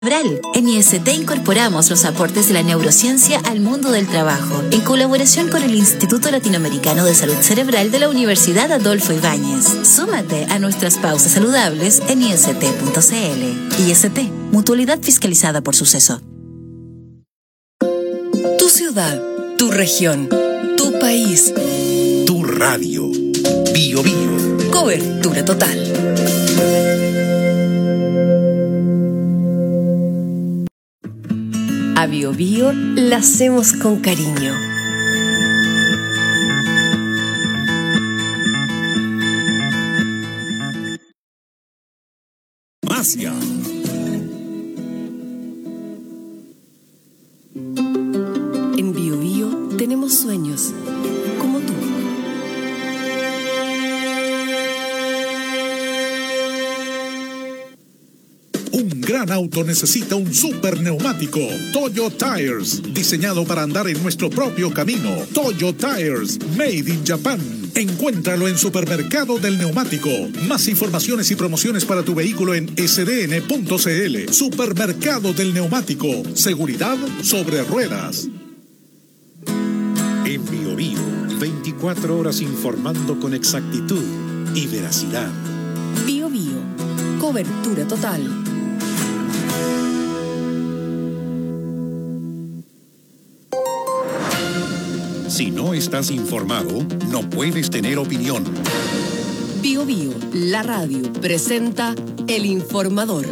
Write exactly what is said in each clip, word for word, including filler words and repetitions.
En I S T incorporamos los aportes de la neurociencia al mundo del trabajo, en colaboración con el Instituto Latinoamericano de Salud Cerebral de la Universidad Adolfo Ibáñez. Súmate a nuestras pausas saludables en I S T punto C L. I S T, mutualidad fiscalizada por Suceso. Tu ciudad, tu región, tu país. Tu radio. Bio Bio. Cobertura total. A Bio Bio la hacemos con cariño. Asia. En Bio Bio tenemos sueños, como tú. Un gran auto necesita un super neumático. Toyo Tires, diseñado para andar en nuestro propio camino. Toyo Tires, made in Japan. Encuéntralo en Supermercado del Neumático. Más informaciones y promociones para tu vehículo en S D N punto C L. Supermercado del Neumático. Seguridad sobre ruedas. En Bio Bio, veinticuatro horas informando con exactitud y veracidad. Bio Bio, cobertura total. Si no estás informado, no puedes tener opinión. Bio Bio, la radio, presenta El Informador.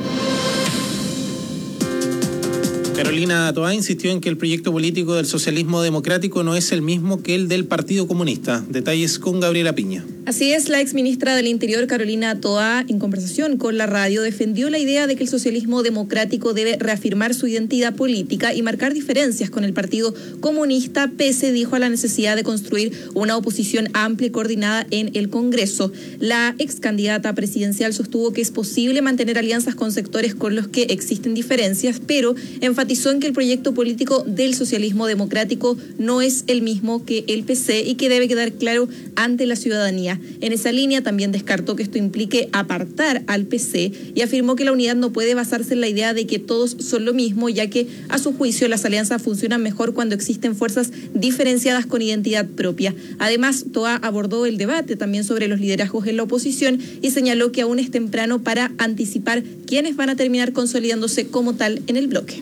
Carolina Toá insistió en que el proyecto político del socialismo democrático no es el mismo que el del Partido Comunista. Detalles con Gabriela Piña. Así es, la exministra del Interior, Carolina Toá, en conversación con la radio, defendió la idea de que el socialismo democrático debe reafirmar su identidad política y marcar diferencias con el Partido Comunista, pese, dijo, a la necesidad de construir una oposición amplia y coordinada en el Congreso. La ex candidata presidencial sostuvo que es posible mantener alianzas con sectores con los que existen diferencias, pero enfatizó en que el proyecto político del socialismo democrático no es el mismo que el P C y que debe quedar claro ante la ciudadanía. En esa línea también descartó que esto implique apartar al P C y afirmó que la unidad no puede basarse en la idea de que todos son lo mismo, ya que a su juicio las alianzas funcionan mejor cuando existen fuerzas diferenciadas con identidad propia. Además, Toá abordó el debate también sobre los liderazgos en la oposición y señaló que aún es temprano para anticipar quiénes van a terminar consolidándose como tal en el bloque.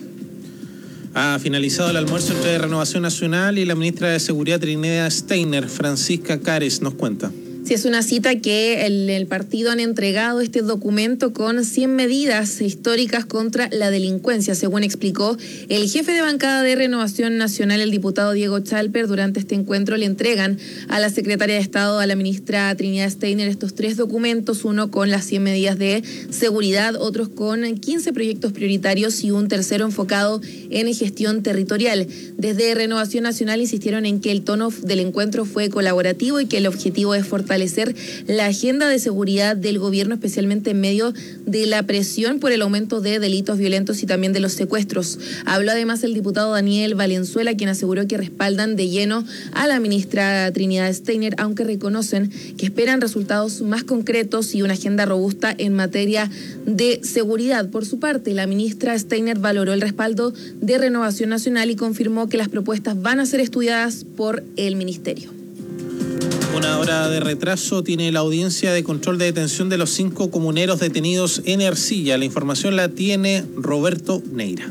Ha finalizado el almuerzo entre Renovación Nacional y la ministra de Seguridad Trinidad Steiner. Francisca Cares nos cuenta. Sí, es una cita que el, el partido han entregado este documento con cien medidas históricas contra la delincuencia, según explicó el jefe de bancada de Renovación Nacional, el diputado Diego Chalper. Durante este encuentro le entregan a la secretaria de Estado, a la ministra Trinidad Steiner, estos tres documentos, uno con las cien medidas de seguridad, otros con quince proyectos prioritarios y un tercero enfocado en gestión territorial. Desde Renovación Nacional insistieron en que el tono del encuentro fue colaborativo y que el objetivo es fortalecer la agenda de seguridad del gobierno, especialmente en medio de la presión por el aumento de delitos violentos y también de los secuestros. Habló además el diputado Daniel Valenzuela, quien aseguró que respaldan de lleno a la ministra Trinidad Steiner, aunque reconocen que esperan resultados más concretos y una agenda robusta en materia de seguridad. Por su parte, la ministra Steiner valoró el respaldo de Renovación Nacional y confirmó que las propuestas van a ser estudiadas por el ministerio. Una hora de retraso tiene la audiencia de control de detención de los cinco comuneros detenidos en Ercilla. La información la tiene Roberto Neira.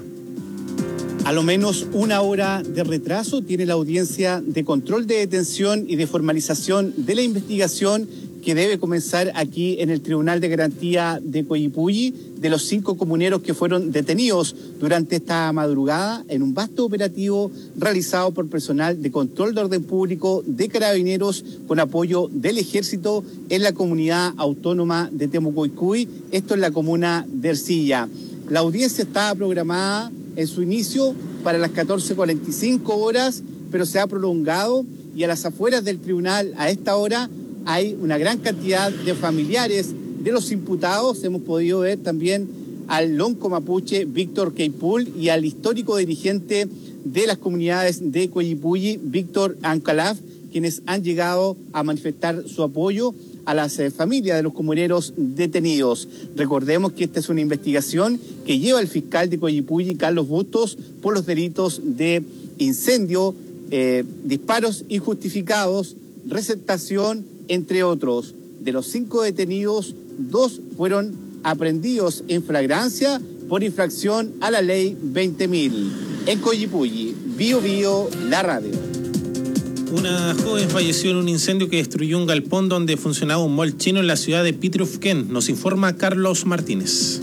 A lo menos una hora de retraso tiene la audiencia de control de detención y de formalización de la investigación que debe comenzar aquí en el Tribunal de Garantía de Coyipulli, de los cinco comuneros que fueron detenidos durante esta madrugada en un vasto operativo realizado por personal de control de orden público de Carabineros con apoyo del Ejército en la comunidad autónoma de Temucoicuy, esto en la comuna de Ercilla. La audiencia estaba programada en su inicio para las catorce cuarenta y cinco horas, pero se ha prolongado y a las afueras del tribunal a esta hora hay una gran cantidad de familiares de los imputados. Hemos podido ver también al lonco mapuche Víctor Queipul y al histórico dirigente de las comunidades de Coyipulli, Víctor Ancalaf, quienes han llegado a manifestar su apoyo a las eh, familias de los comuneros detenidos. Recordemos que esta es una investigación que lleva el fiscal de Coyipulli, Carlos Bustos, por los delitos de incendio, eh, disparos injustificados, receptación, entre otros. De los cinco detenidos, dos fueron aprehendidos en flagrancia por infracción a la ley veinte mil. En Coyipulli, Bio Bio, la radio. Una joven falleció en un incendio que destruyó un galpón donde funcionaba un mall chino en la ciudad de Pitrufquén. Nos informa Carlos Martínez.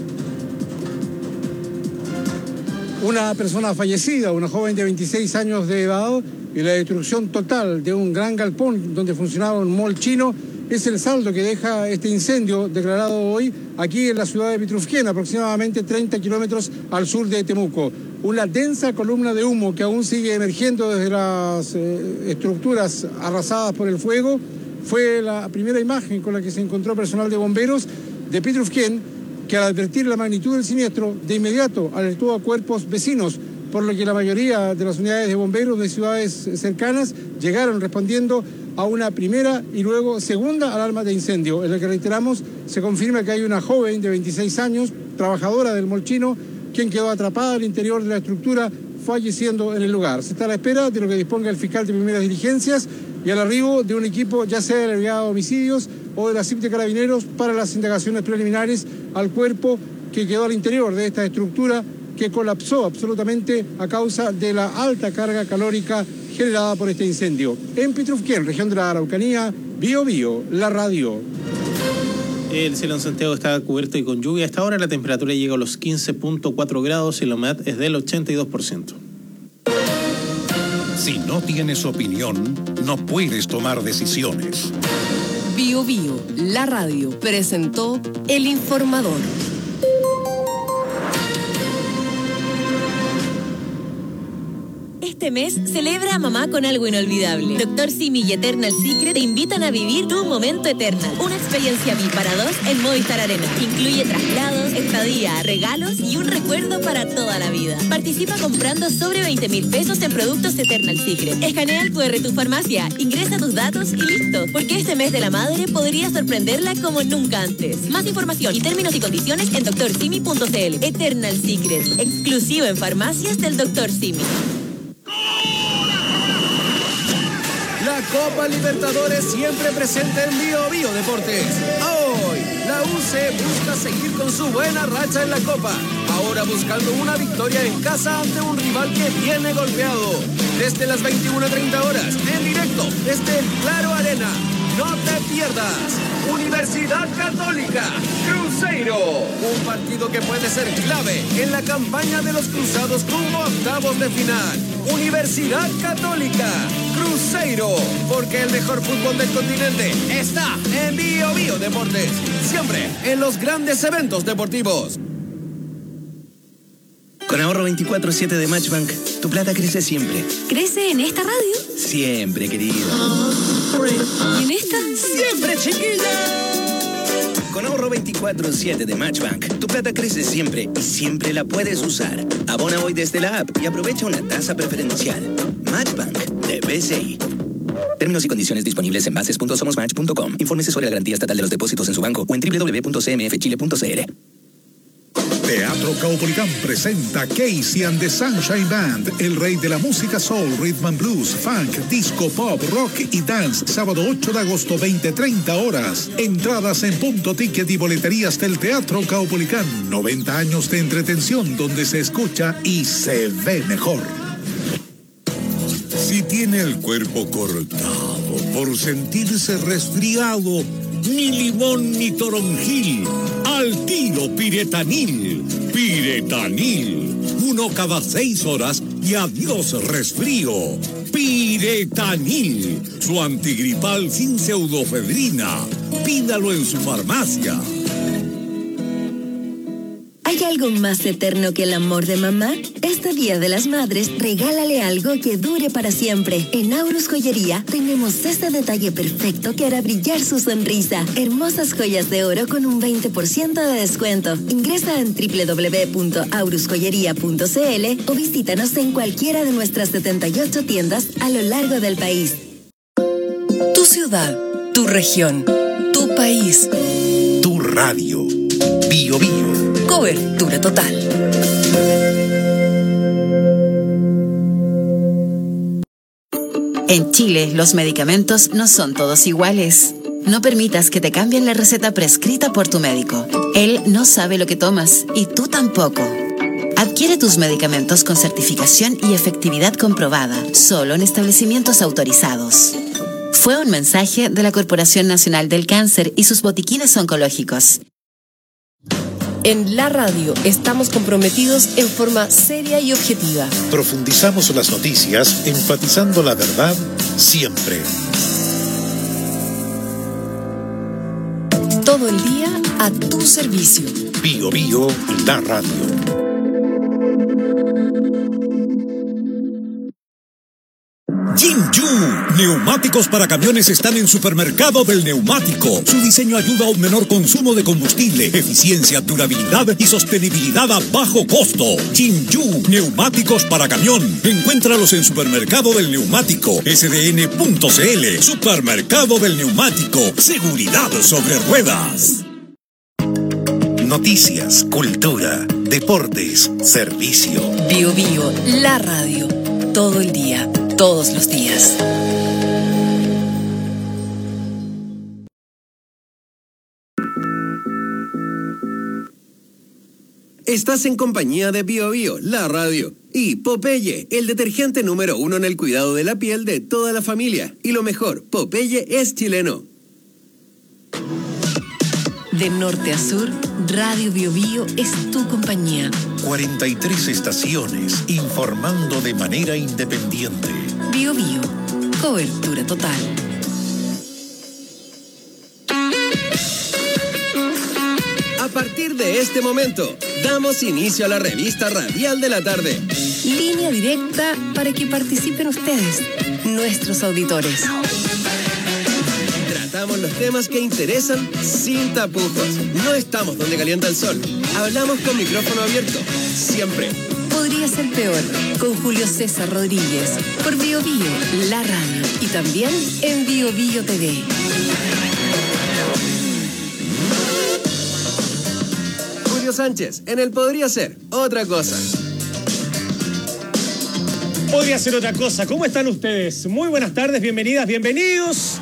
Una persona fallecida, una joven de veintiséis años de edad, y la destrucción total de un gran galpón donde funcionaba un mall chino es el saldo que deja este incendio declarado hoy aquí en la ciudad de Pitrufquén, aproximadamente treinta kilómetros al sur de Temuco. Una densa columna de humo que aún sigue emergiendo desde las eh, estructuras arrasadas por el fuego. Fue la primera imagen con la que se encontró personal de bomberos de Pitrufquén, que al advertir la magnitud del siniestro, de inmediato alertó a cuerpos vecinos, por lo que la mayoría de las unidades de bomberos de ciudades cercanas llegaron respondiendo a una primera y luego segunda alarma de incendio, en la que, reiteramos, se confirma que hay una joven de veintiséis años, trabajadora del mall chino, quien quedó atrapada al interior de la estructura, falleciendo en el lugar. Se está a la espera de lo que disponga el fiscal de primeras diligencias y al arribo de un equipo, ya sea de la Brigada de Homicidios o de la C I P de Carabineros, para las indagaciones preliminares al cuerpo que quedó al interior de esta estructura, que colapsó absolutamente a causa de la alta carga calórica generada por este incendio. En Pitrufquén, región de la Araucanía, Bio Bio, la radio. El cielo en Santiago está cubierto y con lluvia. Hasta ahora la temperatura llega a los quince punto cuatro grados y la humedad es del ochenta y dos por ciento. Si no tienes opinión, no puedes tomar decisiones. Bio Bio, la radio, presentó El Informador. Este mes celebra a mamá con algo inolvidable. Doctor Simi y Eternal Secret te invitan a vivir tu momento Eternal. Una experiencia V I P para dos en Movistar Arena. Incluye traslados, estadía, regalos y un recuerdo para toda la vida. Participa comprando sobre veinte mil pesos en productos Eternal Secret. Escanea el cu erre de tu farmacia, ingresa tus datos y listo. Porque este mes de la madre podría sorprenderla como nunca antes. Más información y términos y condiciones en doctor simi punto c l. Eternal Secret, exclusivo en farmacias del doctor Simi. La Copa Libertadores siempre presente en Bio Bio Deportes. Hoy, la U C busca seguir con su buena racha en la Copa. Ahora buscando una victoria en casa ante un rival que viene golpeado. Desde las veintiuna treinta horas, en directo, desde el Claro Arena. No te pierdas. Universidad Católica, Cruzeiro. Un partido que puede ser clave en la campaña de los cruzados rumbo a octavos de final. Universidad Católica, Cruzeiro. Porque el mejor fútbol del continente está en Bio Bio Deportes. Siempre en los grandes eventos deportivos. Con ahorro veinticuatro siete de Matchbank, tu plata crece siempre. ¿Crece en esta radio? Siempre, querido. ¿Y en esta? ¡Siempre, chiquilla! Con ahorro veinticuatro siete de Matchbank, tu plata crece siempre y siempre la puedes usar. Abona hoy desde la app y aprovecha una tasa preferencial. Matchbank de B C I. Términos y condiciones disponibles en bases punto somos match punto com. Infórmese sobre la garantía estatal de los depósitos en su banco o en doble u doble u doble u punto c m f chile punto c l. Teatro Caupolicán presenta Casey and the Sunshine Band, el rey de la música soul, rhythm and blues, funk, disco, pop, rock y dance, sábado ocho de agosto, veinte treinta horas. Entradas en punto ticket y boleterías del Teatro Caupolicán. noventa años de entretención donde se escucha y se ve mejor. Si tiene el cuerpo cortado por sentirse resfriado, ni limón ni toronjil, al tiro Piretanil. Piretanil, uno cada seis horas y adiós resfrío. Piretanil, su antigripal sin pseudofedrina. Pídalo en su farmacia. ¿Hay algo más eterno que el amor de mamá? Este Día de las Madres, regálale algo que dure para siempre. En Aurus Joyería tenemos ese detalle perfecto que hará brillar su sonrisa. Hermosas joyas de oro con un veinte por ciento de descuento. Ingresa en doble u doble u doble u punto aurus joyería punto c l o visítanos en cualquiera de nuestras setenta y ocho tiendas a lo largo del país. Tu ciudad, tu región, tu país. país. Tu radio. Bio Bio. Cobertura total. En Chile, los medicamentos no son todos iguales. No permitas que te cambien la receta prescrita por tu médico. Él no sabe lo que tomas y tú tampoco. Adquiere tus medicamentos con certificación y efectividad comprobada, solo en establecimientos autorizados. Fue un mensaje de la Corporación Nacional del Cáncer y sus botiquines oncológicos. En la radio estamos comprometidos en forma seria y objetiva. Profundizamos las noticias, enfatizando la verdad siempre. Todo el día a tu servicio. Bio Bio, la radio. Jinju, neumáticos para camiones están en Supermercado del Neumático. Su diseño ayuda a un menor consumo de combustible, eficiencia, durabilidad y sostenibilidad a bajo costo. Jinju, neumáticos para camión. Encuéntralos en Supermercado del Neumático, S D N punto C L. Supermercado del Neumático, seguridad sobre ruedas. Noticias, cultura, deportes, servicio. Bio Bio, la radio. Todo el día. Todos los días. Estás en compañía de Bio Bio, la radio, y Popeye, el detergente número uno en el cuidado de la piel de toda la familia. Y lo mejor, Popeye es chileno. De norte a sur, Radio Bio Bio es tu compañía. cuarenta y tres estaciones, informando de manera independiente. Bio Bio, cobertura total. A partir de este momento, damos inicio a la revista radial de la tarde. Línea directa para que participen ustedes, nuestros auditores. Tratamos los temas que interesan sin tapujos. No estamos donde calienta el sol. Hablamos con micrófono abierto, siempre. Podría ser peor, con Julio César Rodríguez, por Bio Bio, la radio, y también en Bio Bio T V. Julio Sánchez, en el Podría Ser Otra Cosa. Podría ser otra cosa. ¿Cómo están ustedes? Muy buenas tardes, bienvenidas, bienvenidos.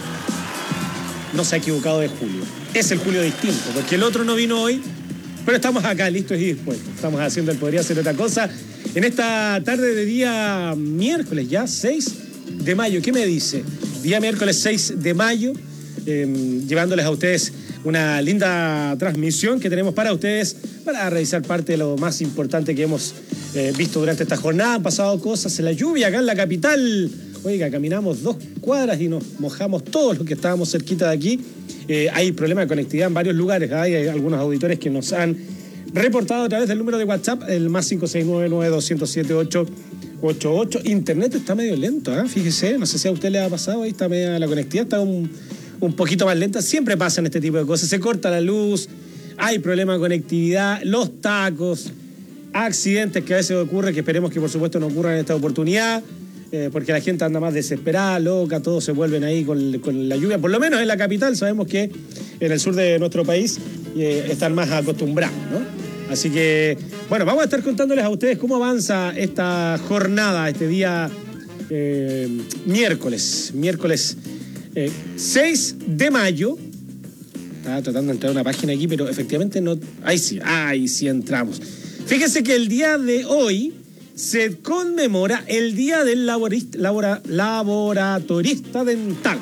No se ha equivocado de Julio. Es el Julio distinto, porque el otro no vino hoy, pero estamos acá, listos y dispuestos. Estamos haciendo el Podría Ser Otra Cosa en esta tarde de día miércoles, ya, seis de mayo. ¿Qué me dice? Día miércoles seis de mayo, eh, llevándoles a ustedes una linda transmisión que tenemos para ustedes, para revisar parte de lo más importante que hemos eh, visto durante esta jornada. Han pasado cosas en la lluvia acá en la capital. Oiga, caminamos dos cuadras y nos mojamos todos los que estábamos cerquita de aquí. Eh, hay problemas de conectividad en varios lugares. Hay, hay algunos auditores que nos han reportado a través del número de WhatsApp, el más cinco seis nueve nueve dos cero siete ocho ocho ocho. Internet está medio lento, ¿eh? Fíjese, no sé si a usted le ha pasado, ahí está media, la conectividad está un, un poquito más lenta. Siempre pasan este tipo de cosas. Se corta la luz, hay problemas de conectividad, los tacos, accidentes que a veces ocurren, que esperemos que por supuesto no ocurran en esta oportunidad. Eh, porque la gente anda más desesperada, loca, todos se vuelven ahí con, con la lluvia. Por lo menos en la capital sabemos que en el sur de nuestro país eh, están más acostumbrados, ¿no? Así que, bueno, vamos a estar contándoles a ustedes cómo avanza esta jornada, este día eh, miércoles, miércoles eh, seis de mayo. Estaba tratando de entrar a una página aquí, pero efectivamente no... Ahí sí, ahí sí entramos. Fíjense que el día de hoy se conmemora el Día del laborista, labora, Laboratorista Dental.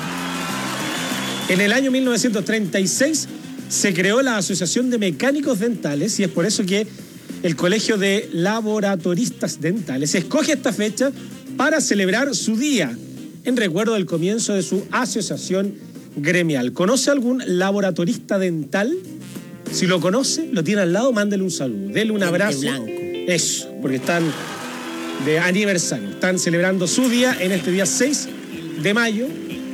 En el año mil novecientos treinta y seis se creó la Asociación de Mecánicos Dentales y es por eso que el Colegio de Laboratoristas Dentales escoge esta fecha para celebrar su día en recuerdo del comienzo de su asociación gremial. ¿Conoce algún laboratorista dental? Si lo conoce, lo tiene al lado, mándele un saludo, dele un abrazo. Eso, porque están de aniversario, están celebrando su día en este día seis de mayo.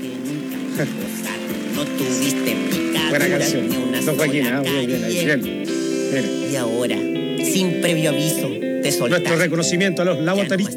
No tuviste picadura. Buena canción. Ni una Don Joaquín, sola ah, bien, bien, ahí, bien. Bien. Y ahora, sin previo aviso, te soltaste. Nuestro reconocimiento a los laboratoristas,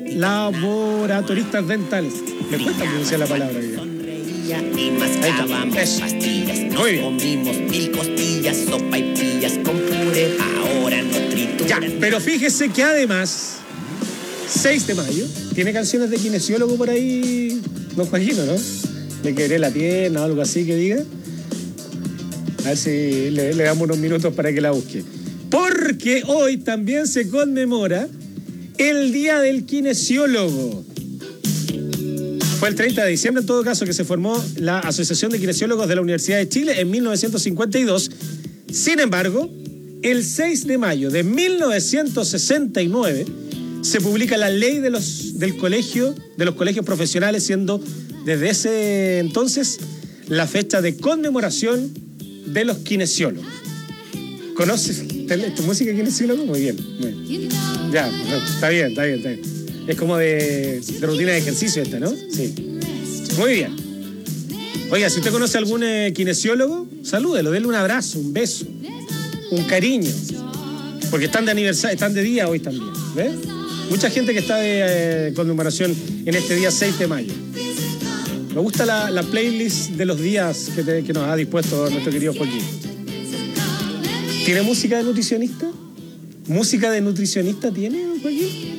laboratoristas dentales. Me cuesta pronunciar la palabra. Sonreía y mascábamos pastillas. tortillas. Nos comimos mil costillas, sopa y pillas con puré. Ahora no trituran. Ya, pero fíjese que además, seis de mayo, tiene canciones de kinesiólogo por ahí, don Joaquín, ¿no? Le quebré la pierna o algo así que diga. A ver si le, le damos unos minutos para que la busque. Porque hoy también se conmemora el Día del Kinesiólogo. Fue el treinta de diciembre, en todo caso, que se formó la Asociación de Kinesiólogos de la Universidad de Chile en mil novecientos cincuenta y dos. Sin embargo, el seis de mayo de mil novecientos sesenta y nueve se publica la ley de los, del colegio, de los colegios profesionales, siendo desde ese entonces la fecha de conmemoración de los kinesiólogos. ¿Conoces tu música de kinesiólogo? Muy bien, muy bien. Ya, está bien, está bien, está bien. Es como de, de rutina de ejercicio esta, ¿no? Sí. Muy bien. Oiga, si usted conoce a algún eh, kinesiólogo, salúdelo, denle un abrazo, un beso, un cariño. Porque están de aniversario, están de día hoy también, ¿ves? Mucha gente que está de eh, conmemoración en este día seis de mayo. Me gusta la, la playlist de los días que, te, que nos ha dispuesto nuestro querido Joaquín. ¿Tiene música de nutricionista? ¿Música de nutricionista tiene, Joaquín?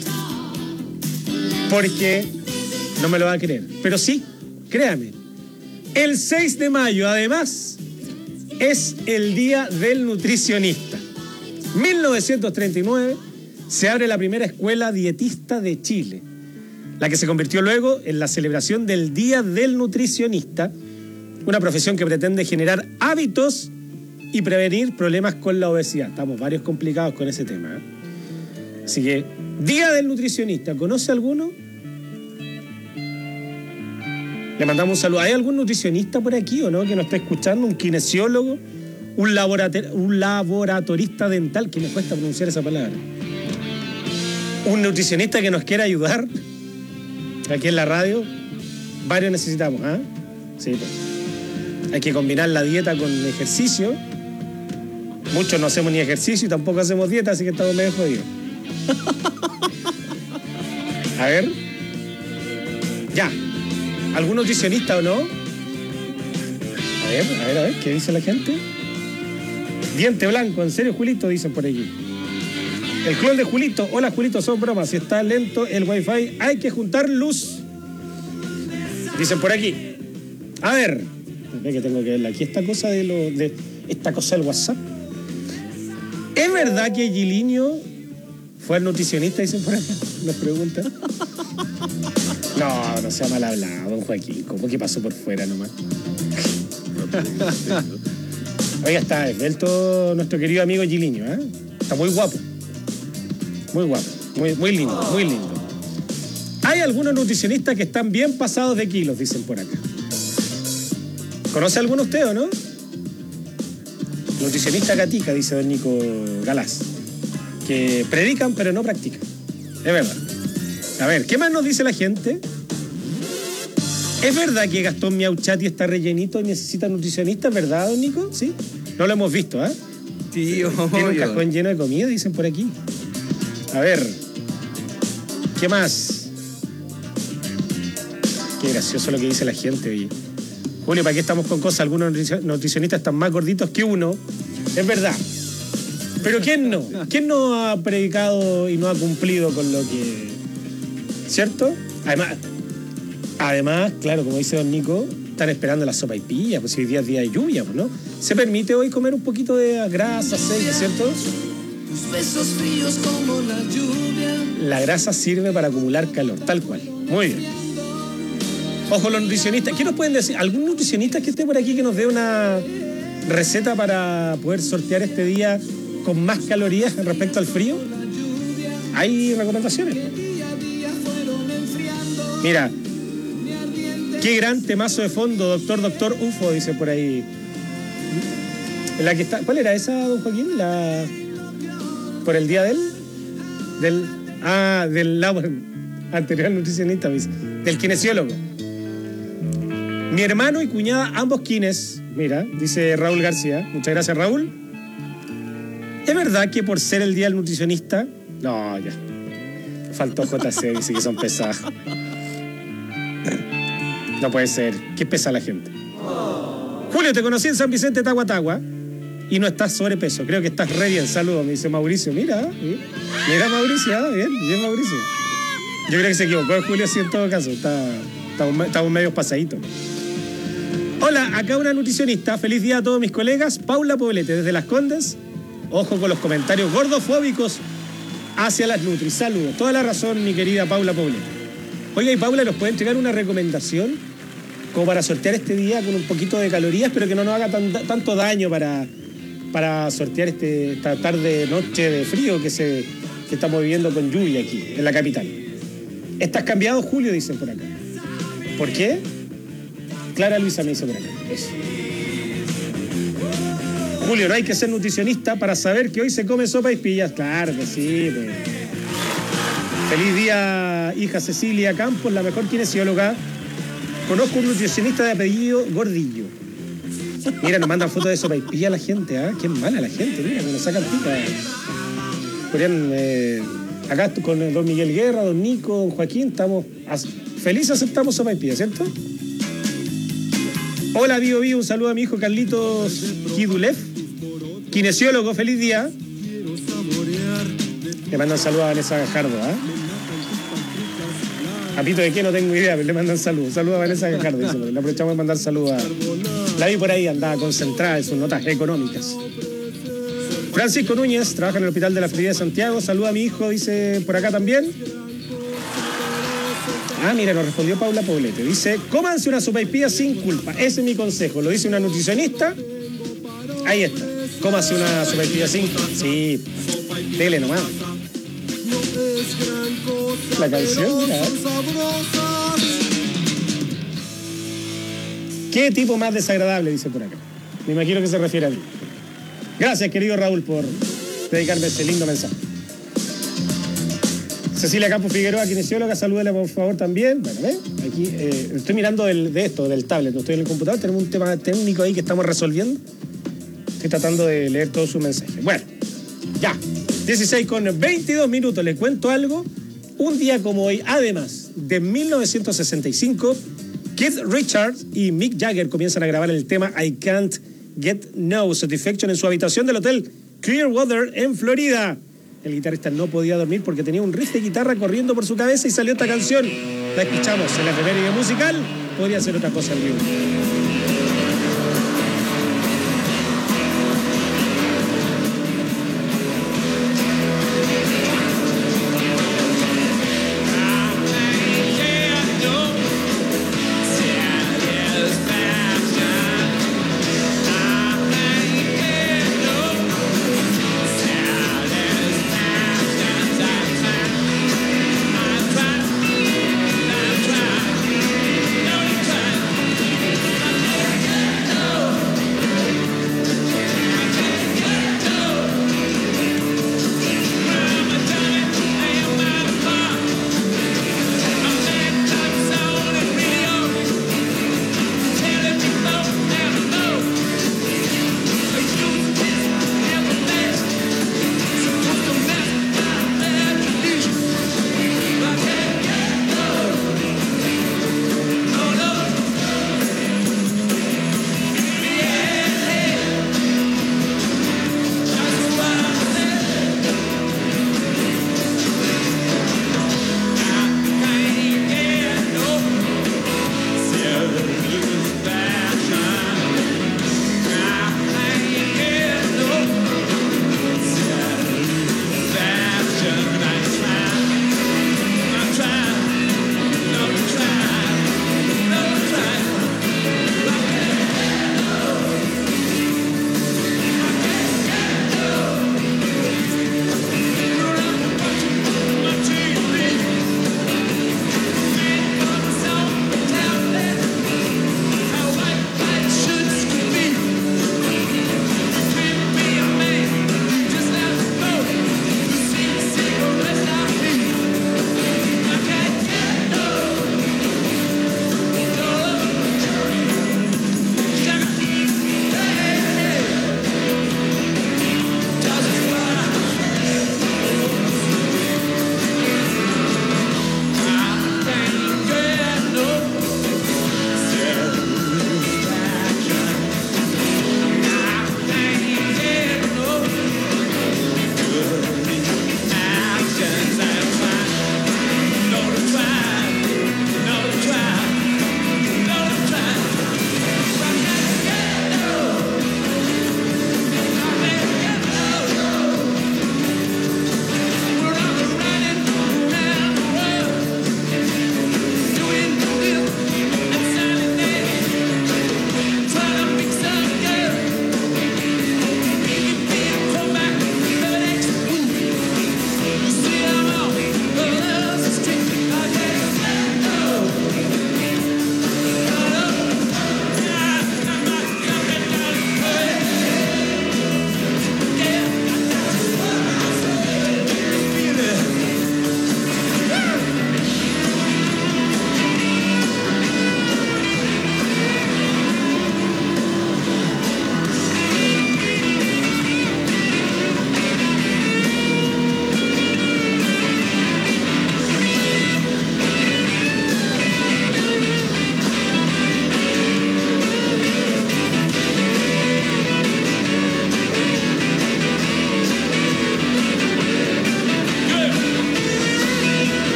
Porque no me lo va a creer. Pero sí, créame. El seis de mayo, además, es el Día del Nutricionista. mil novecientos treinta y nueve se abre la primera escuela dietista de Chile, la que se convirtió luego en la celebración del Día del Nutricionista, una profesión que pretende generar hábitos y prevenir problemas con la obesidad. Estamos varios complicados con ese tema, ¿eh? Así que, Día del Nutricionista. ¿Conoce alguno? Le mandamos un saludo. ¿Hay algún nutricionista por aquí o no que nos esté escuchando? ¿Un kinesiólogo? ¿Un, laborator- un laboratorista dental? Que me cuesta pronunciar esa palabra. ¿Un nutricionista que nos quiera ayudar? Aquí en la radio, varios necesitamos, ¿ah? ¿eh? Sí, pues. Hay que combinar la dieta con el ejercicio. Muchos no hacemos ni ejercicio y tampoco hacemos dieta, así que estamos medio jodidos. A ver. Ya. ¿Algún nutricionista o no? A ver, a ver, a ver, ¿qué dice la gente? Diente blanco, ¿en serio, Julito? Dicen por aquí. El clon de Julito. Hola, Julito, son bromas. Si está lento el wifi, hay que juntar luz. Dicen por aquí. A ver. Ve que tengo que verla aquí. Esta cosa de lo de esta cosa del WhatsApp. ¿Es verdad que Gilinho fue el nutricionista? Dicen por acá. Nos preguntan. No, no sea mal hablado, don Joaquín. ¿Cómo que pasó por fuera nomás? Oiga, está esbelto nuestro querido amigo Gilinho, ¿eh? Está muy guapo. Muy guapo. Muy, muy lindo, muy lindo. Hay algunos nutricionistas que están bien pasados de kilos, dicen por acá. ¿Conoce alguno usted o no? Nutricionista gatica, dice don Nico Galás. Que predican pero no practican. Es verdad. A ver, ¿qué más nos dice la gente? ¿Es verdad que Gastón Miauchati está rellenito y necesita nutricionista? ¿Es verdad, don Nico? ¿Sí? No lo hemos visto, ¿eh? Sí, obvio. Tiene un cajón lleno de comida, dicen por aquí. A ver. ¿Qué más? Qué gracioso lo que dice la gente, oye. Julio, ¿para qué estamos con cosas? Algunos nutricionistas están más gorditos que uno. Es verdad. Pero ¿quién no? ¿Quién no ha predicado y no ha cumplido con lo que... ¿Cierto? Además, además, claro, como dice don Nico, están esperando la sopa y pilla, pues si hoy día es día de lluvia, pues, ¿no? Se permite hoy comer un poquito de grasa, aceite, ¿cierto? Besos fríos como la lluvia. La grasa sirve para acumular calor, tal cual. Muy bien. Ojo, los nutricionistas. ¿Qué nos pueden decir? ¿Algún nutricionista que esté por aquí que nos dé una receta para poder sortear este día con más calorías respecto al frío? ¿Hay recomendaciones? Mira, qué gran temazo de fondo, doctor, doctor U F O, dice por ahí. La que está, ¿cuál era esa, don Joaquín? La... ¿Por el día del? Del... Ah, del labo anterior nutricionista, dice. Del kinesiólogo. Mi hermano y cuñada, ambos kines. Mira, dice Raúl García. Muchas gracias, Raúl. ¿Es verdad que por ser el día del nutricionista? No, ya. Faltó J C, dice que son pesadas. No puede ser. ¿Qué pesa la gente? Julio, te conocí en San Vicente, Tahuatahua, y no estás sobrepeso. Creo que estás re bien. Saludos, me dice Mauricio. Mira, mira Mauricio, bien, bien Mauricio. Yo creo que se equivocó Julio, sí, en todo caso. Está, estamos, estamos medio pasaditos. Hola, acá una nutricionista. Feliz día a todos mis colegas. Paula Poblete, desde Las Condes. Ojo con los comentarios gordofóbicos hacia las Nutri. Saludos. Toda la razón, mi querida Paula Poblete. Oiga, y Paula, ¿nos puede entregar una recomendación como para sortear este día con un poquito de calorías, pero que no nos haga tan, tanto daño para, para sortear este, esta tarde, noche de frío que, se, que estamos viviendo con lluvia aquí, en la capital? ¿Estás cambiado, Julio? Dicen por acá. ¿Por qué? Clara Luisa me dice por acá. Eso. Julio, no hay que ser nutricionista para saber que hoy se come sopa y pillas. Claro que sí. Pues. Feliz día, hija Cecilia Campos, la mejor kinesióloga. Conozco un nutricionista de apellido Gordillo. Mira, nos mandan fotos de sopa y pilla a la gente, ¿ah? ¿eh? Qué mala la gente, mira, que nos sacan pica. Podrían, eh, acá con don Miguel Guerra, don Nico, don Joaquín, estamos felices, aceptamos sopa y pilla, ¿cierto? Hola, Bio Bio, un saludo a mi hijo Carlitos Kidulev, kinesiólogo, feliz día. Le mandan saludos a Vanessa Gajardo, ¿ah? ¿eh? Apito de qué no tengo idea, pero le mandan saludos. Saludos a Vanessa Gajardo, dice, le aprovechamos de mandar saludos a... La vi por ahí, andaba concentrada en sus notas económicas. Francisco Núñez, trabaja en el Hospital de la Feria de Santiago, saluda a mi hijo, dice por acá también. Ah, mira, nos respondió Paula Poblete. Dice, cómanse una sopaipilla sin culpa. Ese es mi consejo. Lo dice una nutricionista. Ahí está. Cómanse una sopaipilla sin culpa. Sí, dele nomás. La canción, mira. ¿Qué tipo más desagradable? Dice por acá. Me imagino que se refiere a mí. Gracias, querido Raúl, por dedicarme ese lindo mensaje. Cecilia Campos Figueroa, kinesióloga, salúdela por favor también. Bueno, ¿ves? Aquí eh, estoy mirando del, de esto, del tablet, no estoy en el computador, tenemos un tema técnico ahí que estamos resolviendo. Estoy tratando de leer todos sus mensajes. Bueno, ya, dieciséis con veintidós minutos, les cuento algo. Un día como hoy, además de mil novecientos sesenta y cinco, Keith Richards y Mick Jagger comienzan a grabar el tema I Can't Get No Satisfaction en su habitación del hotel Clearwater en Florida. El guitarrista no podía dormir porque tenía un riff de guitarra corriendo por su cabeza y salió esta canción. La escuchamos en la efeméride musical. Podría ser otra cosa en vivo.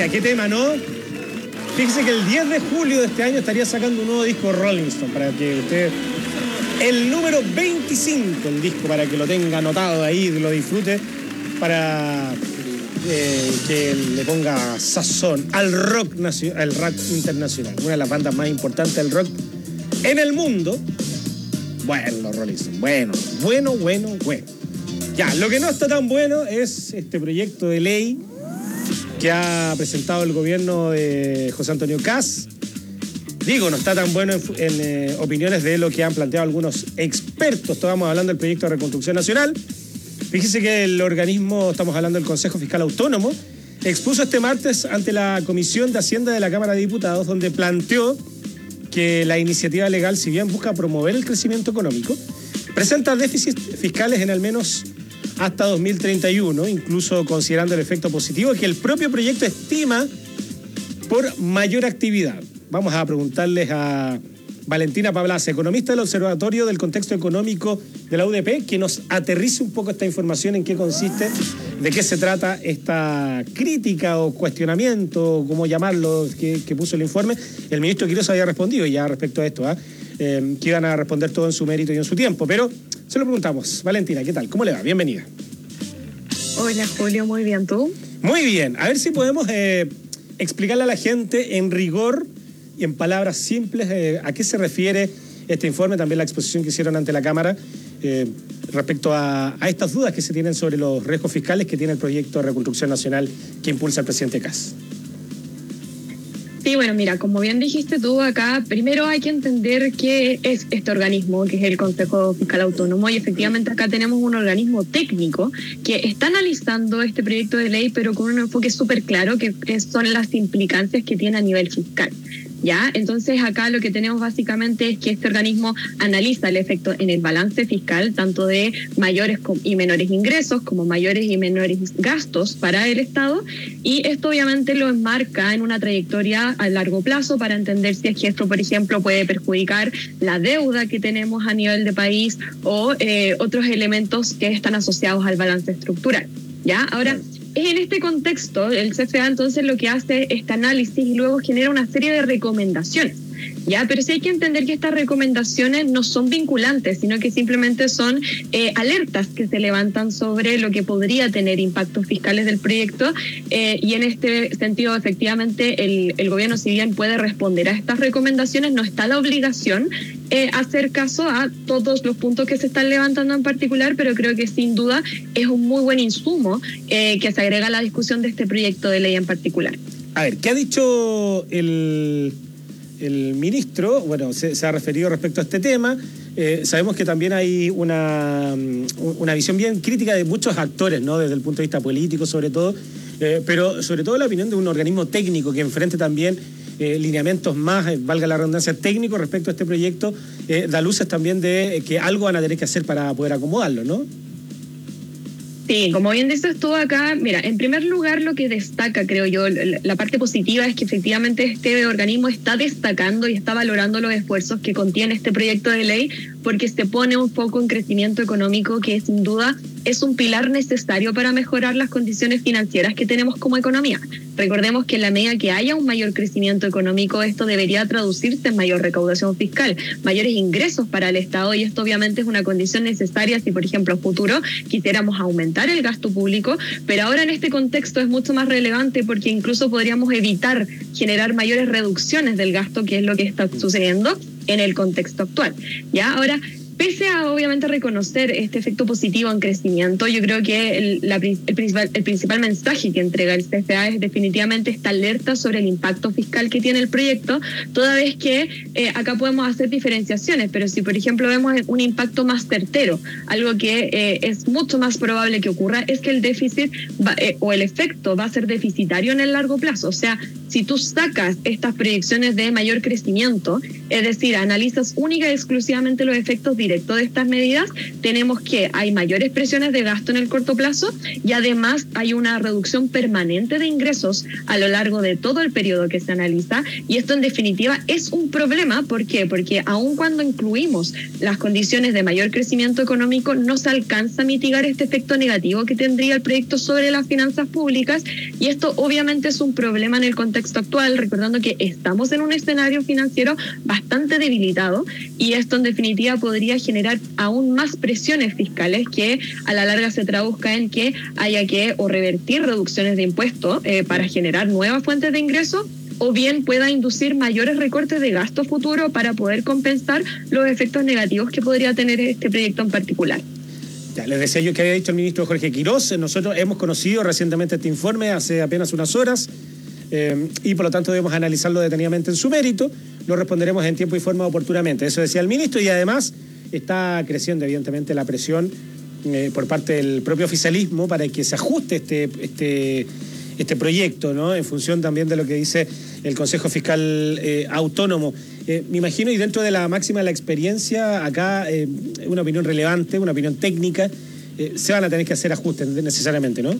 Oiga, qué tema, ¿no? Fíjese que el diez de julio de este año estaría sacando un nuevo disco Rolling Stone, para que usted... El número veinticinco, el disco, para que lo tenga anotado ahí, lo disfrute, para eh, que le ponga sazón al rock, nacio- al rock internacional. Una de las bandas más importantes del rock en el mundo. Bueno, los Rolling Stones. Bueno, bueno, bueno, bueno. Ya, lo que no está tan bueno es este proyecto de ley que ha presentado el gobierno de José Antonio Kast. Digo, no está tan bueno en, en eh, opiniones de lo que han planteado algunos expertos. Estábamos hablando del proyecto de reconstrucción nacional. Fíjese que el organismo, estamos hablando del Consejo Fiscal Autónomo, expuso este martes ante la Comisión de Hacienda de la Cámara de Diputados, donde planteó que la iniciativa legal, si bien busca promover el crecimiento económico, presenta déficits fiscales en al menos hasta dos mil treinta y uno, incluso considerando el efecto positivo que el propio proyecto estima por mayor actividad. Vamos a preguntarles a Valentina Pablaza, economista del Observatorio del Contexto Económico de la U D P, que nos aterrice un poco esta información, en qué consiste, de qué se trata esta crítica o cuestionamiento, como llamarlo, que, que puso el informe. El ministro Quiroz había respondido ya respecto a esto, ¿eh? Eh, que iban a responder todo en su mérito y en su tiempo, pero se lo preguntamos. Valentina, ¿qué tal? ¿Cómo le va? Bienvenida. Hola Julio, muy bien, ¿tú? Muy bien, a ver si podemos eh, explicarle a la gente en rigor y en palabras simples eh, a qué se refiere este informe, también la exposición que hicieron ante la Cámara eh, respecto a, a estas dudas que se tienen sobre los riesgos fiscales que tiene el proyecto de reconstrucción nacional que impulsa el presidente Kast. Sí, bueno, mira, como bien dijiste tú acá, primero hay que entender qué es este organismo, que es el Consejo Fiscal Autónomo, y efectivamente acá tenemos un organismo técnico que está analizando este proyecto de ley, pero con un enfoque súper claro, que son las implicancias que tiene a nivel fiscal. ¿Ya? Entonces acá lo que tenemos básicamente es que este organismo analiza el efecto en el balance fiscal, tanto de mayores y menores ingresos como mayores y menores gastos para el Estado, y esto obviamente lo enmarca en una trayectoria a largo plazo para entender si es que esto, por ejemplo, puede perjudicar la deuda que tenemos a nivel de país o eh, otros elementos que están asociados al balance estructural. ¿Ya? Ahora, en este contexto, el C F A entonces lo que hace este análisis y luego genera una serie de recomendaciones. Ya, pero sí hay que entender que estas recomendaciones no son vinculantes, sino que simplemente son eh, alertas que se levantan sobre lo que podría tener impactos fiscales del proyecto, eh, y en este sentido, efectivamente, el, el gobierno, si bien puede responder a estas recomendaciones, no está la obligación eh, hacer caso a todos los puntos que se están levantando en particular, pero creo que sin duda es un muy buen insumo eh, que se agrega a la discusión de este proyecto de ley en particular. A ver, ¿qué ha dicho el... El ministro, bueno, se, se ha referido respecto a este tema. Eh, sabemos que también hay una, una visión bien crítica de muchos actores, ¿no? Desde el punto de vista político, sobre todo, eh, pero sobre todo la opinión de un organismo técnico que enfrente también eh, lineamientos más, eh, valga la redundancia, técnicos respecto a este proyecto, eh, da luces también de eh, que algo van a tener que hacer para poder acomodarlo, ¿no? Sí, como bien dices tú acá, mira, en primer lugar lo que destaca, creo yo, la parte positiva es que efectivamente este organismo está destacando y está valorando los esfuerzos que contiene este proyecto de ley, porque se pone un foco en crecimiento económico que sin duda es un pilar necesario para mejorar las condiciones financieras que tenemos como economía. Recordemos que en la medida que haya un mayor crecimiento económico, esto debería traducirse en mayor recaudación fiscal, mayores ingresos para el Estado, y esto obviamente es una condición necesaria si, por ejemplo, a futuro quisiéramos aumentar el gasto público, pero ahora en este contexto es mucho más relevante porque incluso podríamos evitar generar mayores reducciones del gasto, que es lo que está sucediendo en el contexto actual. Ya, ahora, pese a obviamente reconocer este efecto positivo en crecimiento, yo creo que el, la, el, principal, el principal mensaje que entrega el C F A es definitivamente esta alerta sobre el impacto fiscal que tiene el proyecto, toda vez que eh, acá podemos hacer diferenciaciones, pero si por ejemplo vemos un impacto más certero, algo que eh, es mucho más probable que ocurra, es que el déficit va, eh, o el efecto va a ser deficitario en el largo plazo. O sea, si tú sacas estas proyecciones de mayor crecimiento, es decir, analizas única y exclusivamente los efectos directo de estas medidas, tenemos que hay mayores presiones de gasto en el corto plazo y además hay una reducción permanente de ingresos a lo largo de todo el periodo que se analiza, y esto en definitiva es un problema. ¿Por qué? Porque aun cuando incluimos las condiciones de mayor crecimiento económico, no se alcanza a mitigar este efecto negativo que tendría el proyecto sobre las finanzas públicas, y esto obviamente es un problema en el contexto actual, recordando que estamos en un escenario financiero bastante debilitado, y esto en definitiva podría generar aún más presiones fiscales que a la larga se traduzca en que haya que o revertir reducciones de impuestos eh, para generar nuevas fuentes de ingresos, o bien pueda inducir mayores recortes de gasto futuro para poder compensar los efectos negativos que podría tener este proyecto en particular. Ya, les decía yo que había dicho el ministro Jorge Quirós. Nosotros hemos conocido recientemente este informe hace apenas unas horas eh, y por lo tanto debemos analizarlo detenidamente en su mérito. Lo responderemos en tiempo y forma oportunamente. Eso decía el ministro, y además está creciendo evidentemente la presión eh, por parte del propio oficialismo para que se ajuste este, este, este proyecto, ¿no? En función también de lo que dice el Consejo Fiscal eh, Autónomo. Eh, me imagino, y dentro de la máxima de la experiencia, acá eh, una opinión relevante, una opinión técnica, eh, se van a tener que hacer ajustes necesariamente, ¿no?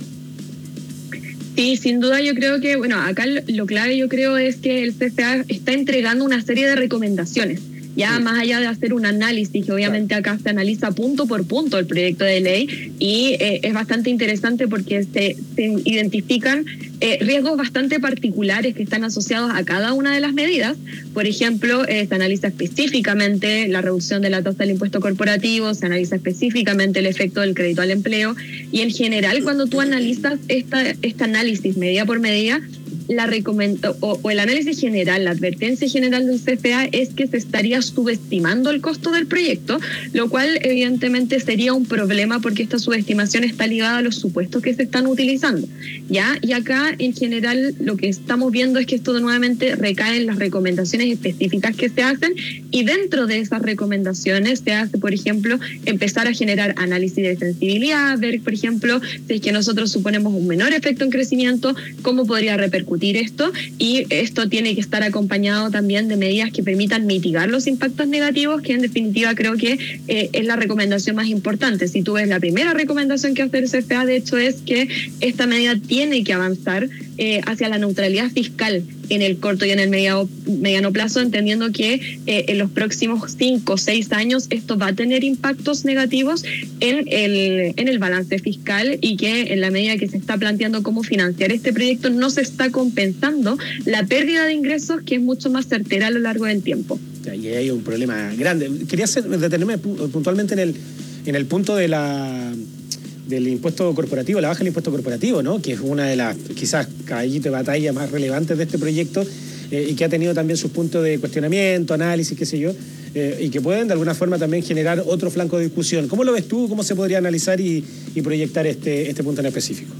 Sí, sin duda yo creo que, bueno, acá lo, lo clave yo creo es que el C F A está entregando una serie de recomendaciones. Ya más allá de hacer un análisis, que obviamente acá se analiza punto por punto el proyecto de ley, y eh, es bastante interesante porque se, se identifican eh, riesgos bastante particulares que están asociados a cada una de las medidas. Por ejemplo, eh, se analiza específicamente la reducción de la tasa del impuesto corporativo, se analiza específicamente el efecto del crédito al empleo, y en general cuando tú analizas esta, este análisis medida por medida, la recomendo, o, o el análisis general, la advertencia general del C F A es que se estaría subestimando el costo del proyecto, lo cual evidentemente sería un problema porque esta subestimación está ligada a los supuestos que se están utilizando, ¿ya? Y acá en general lo que estamos viendo es que esto nuevamente recae en las recomendaciones específicas que se hacen, y dentro de esas recomendaciones se hace, por ejemplo, empezar a generar análisis de sensibilidad, ver, por ejemplo, si es que nosotros suponemos un menor efecto en crecimiento, cómo podría repercutir esto, y esto tiene que estar acompañado también de medidas que permitan mitigar los impactos negativos, que en definitiva creo que eh, es la recomendación más importante. Si tú ves la primera recomendación que hace el C F A, de hecho, es que esta medida tiene que avanzar eh, hacia la neutralidad fiscal en el corto y en el mediano, mediano plazo, entendiendo que eh, en los próximos cinco o seis años esto va a tener impactos negativos en el, en el balance fiscal, y que en la medida que se está planteando cómo financiar este proyecto no se está compensando la pérdida de ingresos, que es mucho más certera a lo largo del tiempo. Y hay un problema grande. Quería hacer, detenerme puntualmente en el, en el punto de la... del impuesto corporativo, la baja del impuesto corporativo, ¿no? Que es una de las, quizás, caballitos de batalla más relevantes de este proyecto, eh, y que ha tenido también sus puntos de cuestionamiento, análisis, qué sé yo, eh, y que pueden de alguna forma también generar otro flanco de discusión. ¿Cómo lo ves tú? ¿Cómo se podría analizar y, y proyectar este, este punto en específico?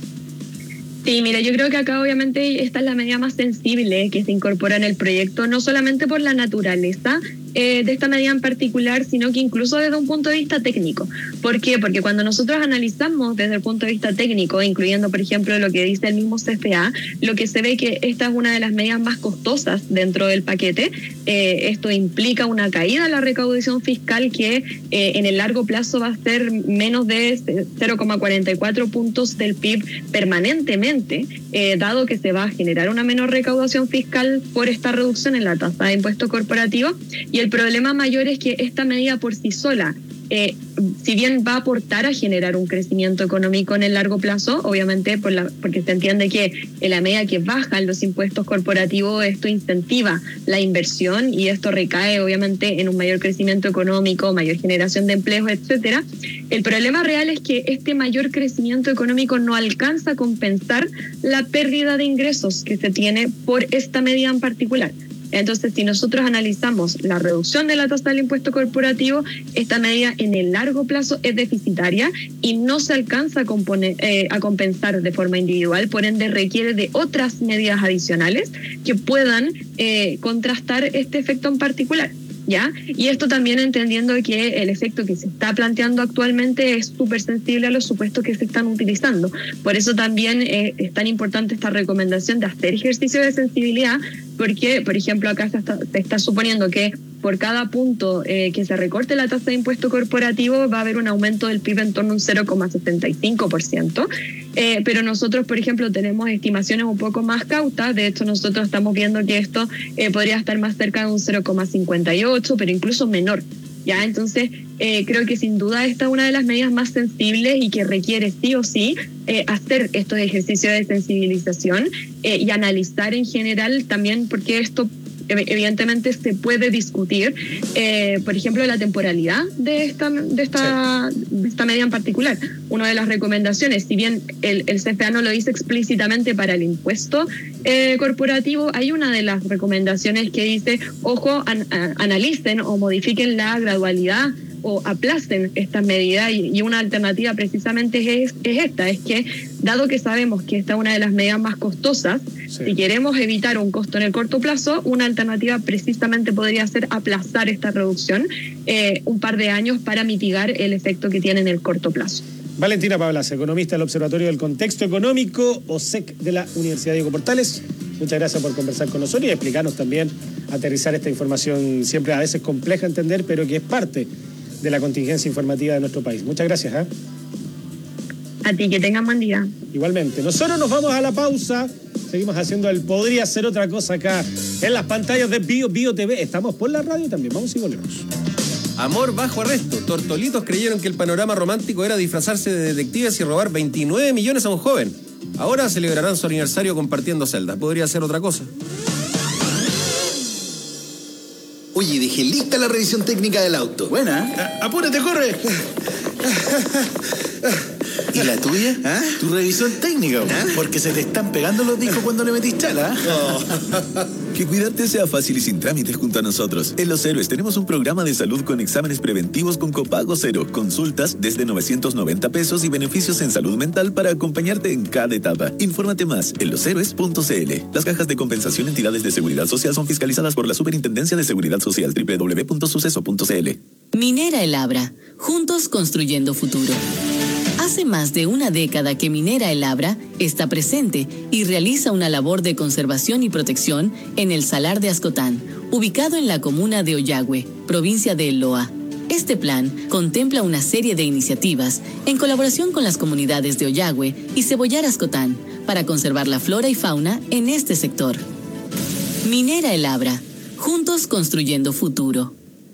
Sí, mira, yo creo que acá obviamente esta es la medida más sensible que se incorpora en el proyecto, no solamente por la naturaleza eh, de esta medida en particular, sino que incluso desde un punto de vista técnico. ¿Por qué? Porque cuando nosotros analizamos desde el punto de vista técnico, incluyendo, por ejemplo, lo que dice el mismo C F A, lo que se ve que esta es una de las medidas más costosas dentro del paquete. Eh, esto implica una caída en la recaudación fiscal que eh, en el largo plazo va a ser menos de cero coma cuarenta y cuatro puntos del P I B permanentemente, eh, dado que se va a generar una menor recaudación fiscal por esta reducción en la tasa de impuesto corporativo. Y el problema mayor es que esta medida por sí sola, Eh, si bien va a aportar a generar un crecimiento económico en el largo plazo, obviamente por la, porque se entiende que en la medida que bajan los impuestos corporativos, esto incentiva la inversión, y esto recae obviamente en un mayor crecimiento económico, mayor generación de empleos, etcétera. El problema real es que este mayor crecimiento económico no alcanza a compensar la pérdida de ingresos que se tiene por esta medida en particular. Entonces, si nosotros analizamos la reducción de la tasa del impuesto corporativo, esta medida en el largo plazo es deficitaria y no se alcanza a, componer, eh, a compensar de forma individual, por ende requiere de otras medidas adicionales que puedan eh, contrastar este efecto en particular, ¿ya? Y esto también entendiendo que el efecto que se está planteando actualmente es súper sensible a los supuestos que se están utilizando. Por eso también eh, es tan importante esta recomendación de hacer ejercicio de sensibilidad, porque, por ejemplo, acá se está, se está suponiendo que por cada punto eh, que se recorte la tasa de impuesto corporativo va a haber un aumento del P I B en torno a un cero coma setenta y cinco por ciento. Eh, pero nosotros, por ejemplo, tenemos estimaciones un poco más cautas. De hecho, nosotros estamos viendo que esto eh, podría estar más cerca de un cero coma cincuenta y ocho, pero incluso menor. ¿Ya? Entonces, eh, creo que sin duda esta es una de las medidas más sensibles y que requiere sí o sí eh, hacer estos ejercicios de sensibilización eh, y analizar en general también, porque esto evidentemente se puede discutir, eh, por ejemplo, la temporalidad de esta, de, esta, sí. de esta medida en particular. Una de las recomendaciones, si bien el, el C F A no lo dice explícitamente para el impuesto eh, corporativo, hay una de las recomendaciones que dice, ojo, an, a, analicen o modifiquen la gradualidad o aplacen esta medida, y, y una alternativa precisamente es, es esta, es que dado que sabemos que esta es una de las medidas más costosas, sí. si queremos evitar un costo en el corto plazo, una alternativa precisamente podría ser aplazar esta reducción eh, un par de años para mitigar el efecto que tiene en el corto plazo. Valentina Pablas, economista del Observatorio del Contexto Económico, O S E C de la Universidad Diego Portales. Muchas gracias por conversar con nosotros y explicarnos también, aterrizar esta información siempre a veces compleja a entender, pero que es parte de la contingencia informativa de nuestro país. Muchas gracias. ¿eh? A ti, que tengan buen día. Igualmente. Nosotros nos vamos a la pausa. Seguimos haciendo el Podría Ser Otra Cosa acá en las pantallas de Bio Bio T V. Estamos por la radio también. Vamos y volvemos. Amor bajo arresto. Tortolitos creyeron que el panorama romántico era disfrazarse de detectives y robar veintinueve millones a un joven. Ahora celebrarán su aniversario compartiendo celda. Podría ser otra cosa. Oye, dejé lista la revisión técnica del auto. Buena. Ah, apúrate, corre. ¿Y la tuya? ¿Ah? Tu revisión técnica, ¿Ah? Porque se te están pegando los discos cuando le metís chala. Oh. Que cuidarte sea fácil y sin trámites junto a nosotros. En Los Héroes tenemos un programa de salud con exámenes preventivos con copago cero, consultas desde novecientos noventa pesos y beneficios en salud mental para acompañarte en cada etapa. Infórmate más en los héroes punto c l. Las cajas de compensación entidades de seguridad social son fiscalizadas por la Superintendencia de Seguridad Social, doble u doble u doble u punto suceso punto c l. Minera El Abra, juntos construyendo futuro. Hace más de una década que Minera El Abra está presente y realiza una labor de conservación y protección en el Salar de Ascotán, ubicado en la comuna de Ollagüe, provincia de El Loa. Este plan contempla una serie de iniciativas en colaboración con las comunidades de Ollagüe y Cebollar Ascotán para conservar la flora y fauna en este sector. Minera El Abra, juntos construyendo futuro.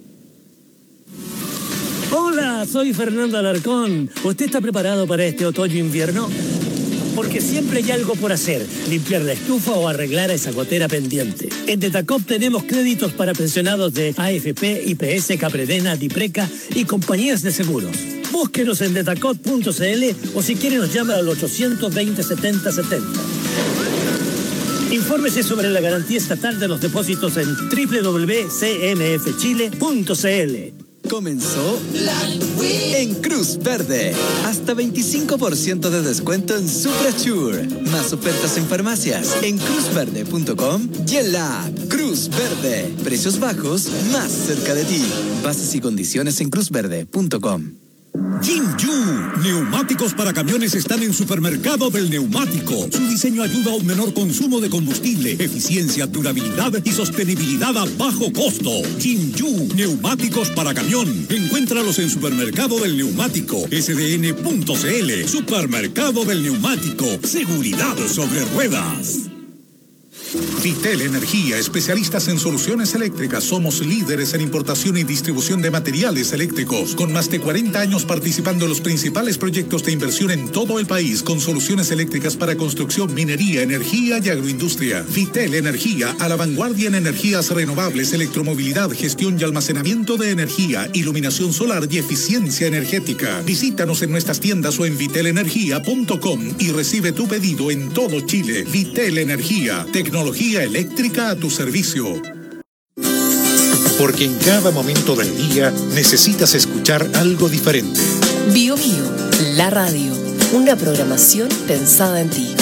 Hola, soy Fernando Alarcón. ¿Usted está preparado para este otoño-invierno? Porque siempre hay algo por hacer, limpiar la estufa o arreglar esa gotera pendiente. En Detacop tenemos créditos para pensionados de A F P, I P S, Capredena, Dipreca y compañías de seguros. Búsquenos en detacop punto c l o si quiere nos llama al ochocientos veinte, setenta setenta. Infórmese sobre la garantía estatal de los depósitos en doble u doble u doble u punto c m f chile punto c l. Comenzó en Cruz Verde. Hasta veinticinco por ciento de descuento en Suprasure. Más ofertas en farmacias en cruz verde punto com y en la app Cruz Verde. Precios bajos más cerca de ti. Bases y condiciones en cruz verde punto com. Jinju, neumáticos para camiones están en Supermercado del Neumático. Su diseño ayuda a un menor consumo de combustible, eficiencia, durabilidad y sostenibilidad a bajo costo. Jinju, neumáticos para camión. Encuéntralos en Supermercado del Neumático, s d n punto c l. Supermercado del Neumático, seguridad sobre ruedas. Vitel Energía, especialistas en soluciones eléctricas. Somos líderes en importación y distribución de materiales eléctricos, con más de cuarenta años participando en los principales proyectos de inversión en todo el país, con soluciones eléctricas para construcción, minería, energía y agroindustria. Vitel Energía, a la vanguardia en energías renovables, electromovilidad, gestión y almacenamiento de energía, iluminación solar y eficiencia energética. Visítanos en nuestras tiendas o en vitel energía punto com y recibe tu pedido en todo Chile. Vitel Energía, tecnología eléctrica a tu servicio. Porque en cada momento del día necesitas escuchar algo diferente. Bio Bio, la radio, una programación pensada en ti.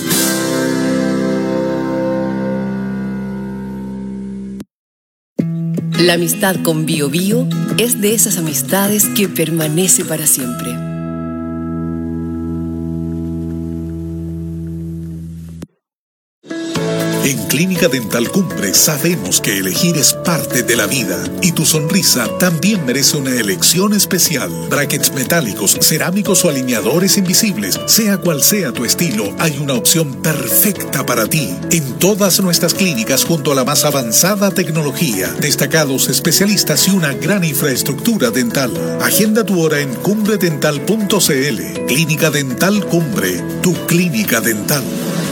La amistad con Bio Bio es de esas amistades que permanece para siempre. En Clínica Dental Cumbre sabemos que elegir es parte de la vida y tu sonrisa también merece una elección especial. Brackets metálicos, cerámicos o alineadores invisibles, sea cual sea tu estilo, hay una opción perfecta para ti. En todas nuestras clínicas junto a la más avanzada tecnología, destacados especialistas y una gran infraestructura dental. Agenda tu hora en cumbre dental punto c l. Clínica Dental Cumbre, tu clínica dental.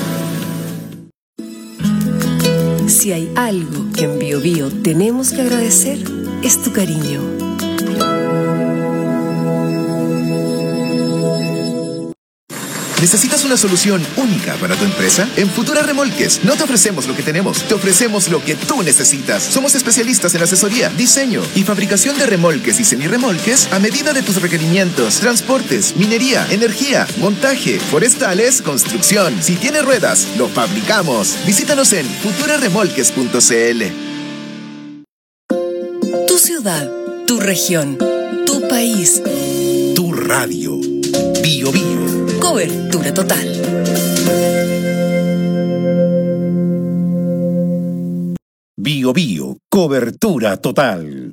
Si hay algo que en Bio Bio tenemos que agradecer, es tu cariño. ¿Necesitas una solución única para tu empresa? En Futura Remolques no te ofrecemos lo que tenemos, te ofrecemos lo que tú necesitas. Somos especialistas en asesoría, diseño y fabricación de remolques y semirremolques a medida de tus requerimientos, transportes, minería, energía, montaje, forestales, construcción. Si tienes ruedas, lo fabricamos. Visítanos en futura remolques punto c l. Tu ciudad, tu región, tu país, tu radio. Bio Bio. Cobertura total. Bio Bio, cobertura total.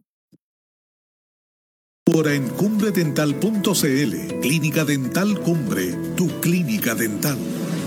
Ahora en cumbre dental punto c l. Clínica Dental Cumbre, tu clínica dental.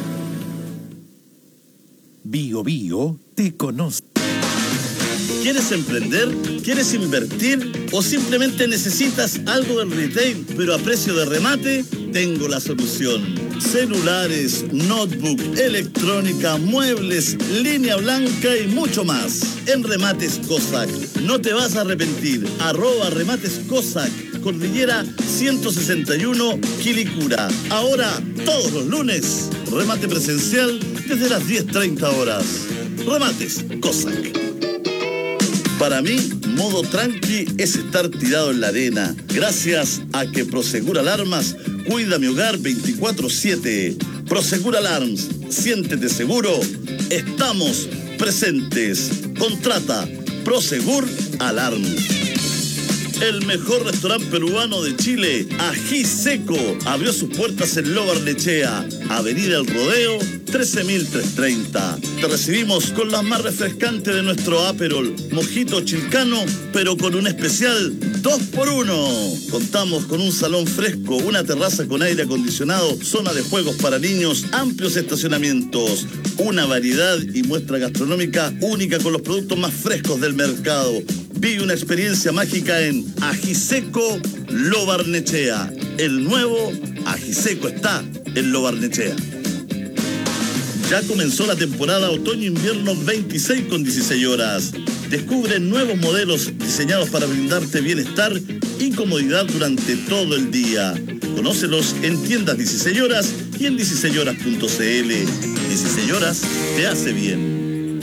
Bio Bio te conoce. ¿Quieres emprender? ¿Quieres invertir? ¿O simplemente necesitas algo del retail, pero a precio de remate? Tengo la solución. Celulares, notebook, electrónica, muebles, línea blanca y mucho más. En Remates Cossack. No te vas a arrepentir. Arroba Remates Cossack. Cordillera ciento sesenta y uno, Quilicura. Ahora, todos los lunes, remate presencial desde las diez treinta horas. Remates Cossack. Para mí, modo tranqui es estar tirado en la arena. Gracias a que Prosegur Alarmas cuida mi hogar veinticuatro siete. Prosegur Alarms, siéntete seguro. Estamos presentes. Contrata Prosegur Alarms. El mejor restaurante peruano de Chile, Ají Seco, abrió sus puertas en Lo Barnechea, Avenida El Rodeo, trece mil trescientos treinta. Te recibimos con las más refrescantes de nuestro Aperol, mojito chilcano, pero con un especial dos por uno. Contamos con un salón fresco, una terraza con aire acondicionado, zona de juegos para niños, amplios estacionamientos, una variedad y muestra gastronómica única con los productos más frescos del mercado. Vive una experiencia mágica en Ajiseco Lo Barnechea. El nuevo Ajiseco está en Lo Barnechea. Ya comenzó la temporada otoño-invierno veintiséis con dieciséis horas. Descubre nuevos modelos diseñados para brindarte bienestar y comodidad durante todo el día. Conócelos en tiendas dieciséis horas y en dieciséis horas punto c l. dieciséis horas te hace bien.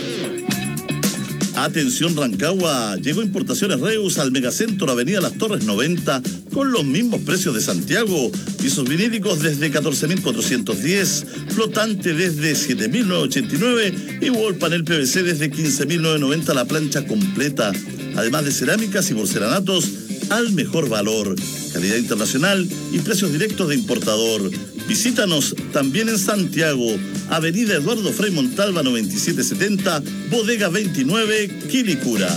Atención Rancagua, llegó Importaciones Reus al Megacentro Avenida Las Torres noventa con los mismos precios de Santiago. Pisos vinílicos desde catorce mil cuatrocientos diez, flotante desde siete mil novecientos ochenta y nueve y wall panel P V C desde quince mil novecientos noventa la plancha completa. Además de cerámicas y porcelanatos al mejor valor, calidad internacional y precios directos de importador. Visítanos también en Santiago, Avenida Eduardo Frei Montalva noventa y siete setenta, Bodega veintinueve, Quilicura.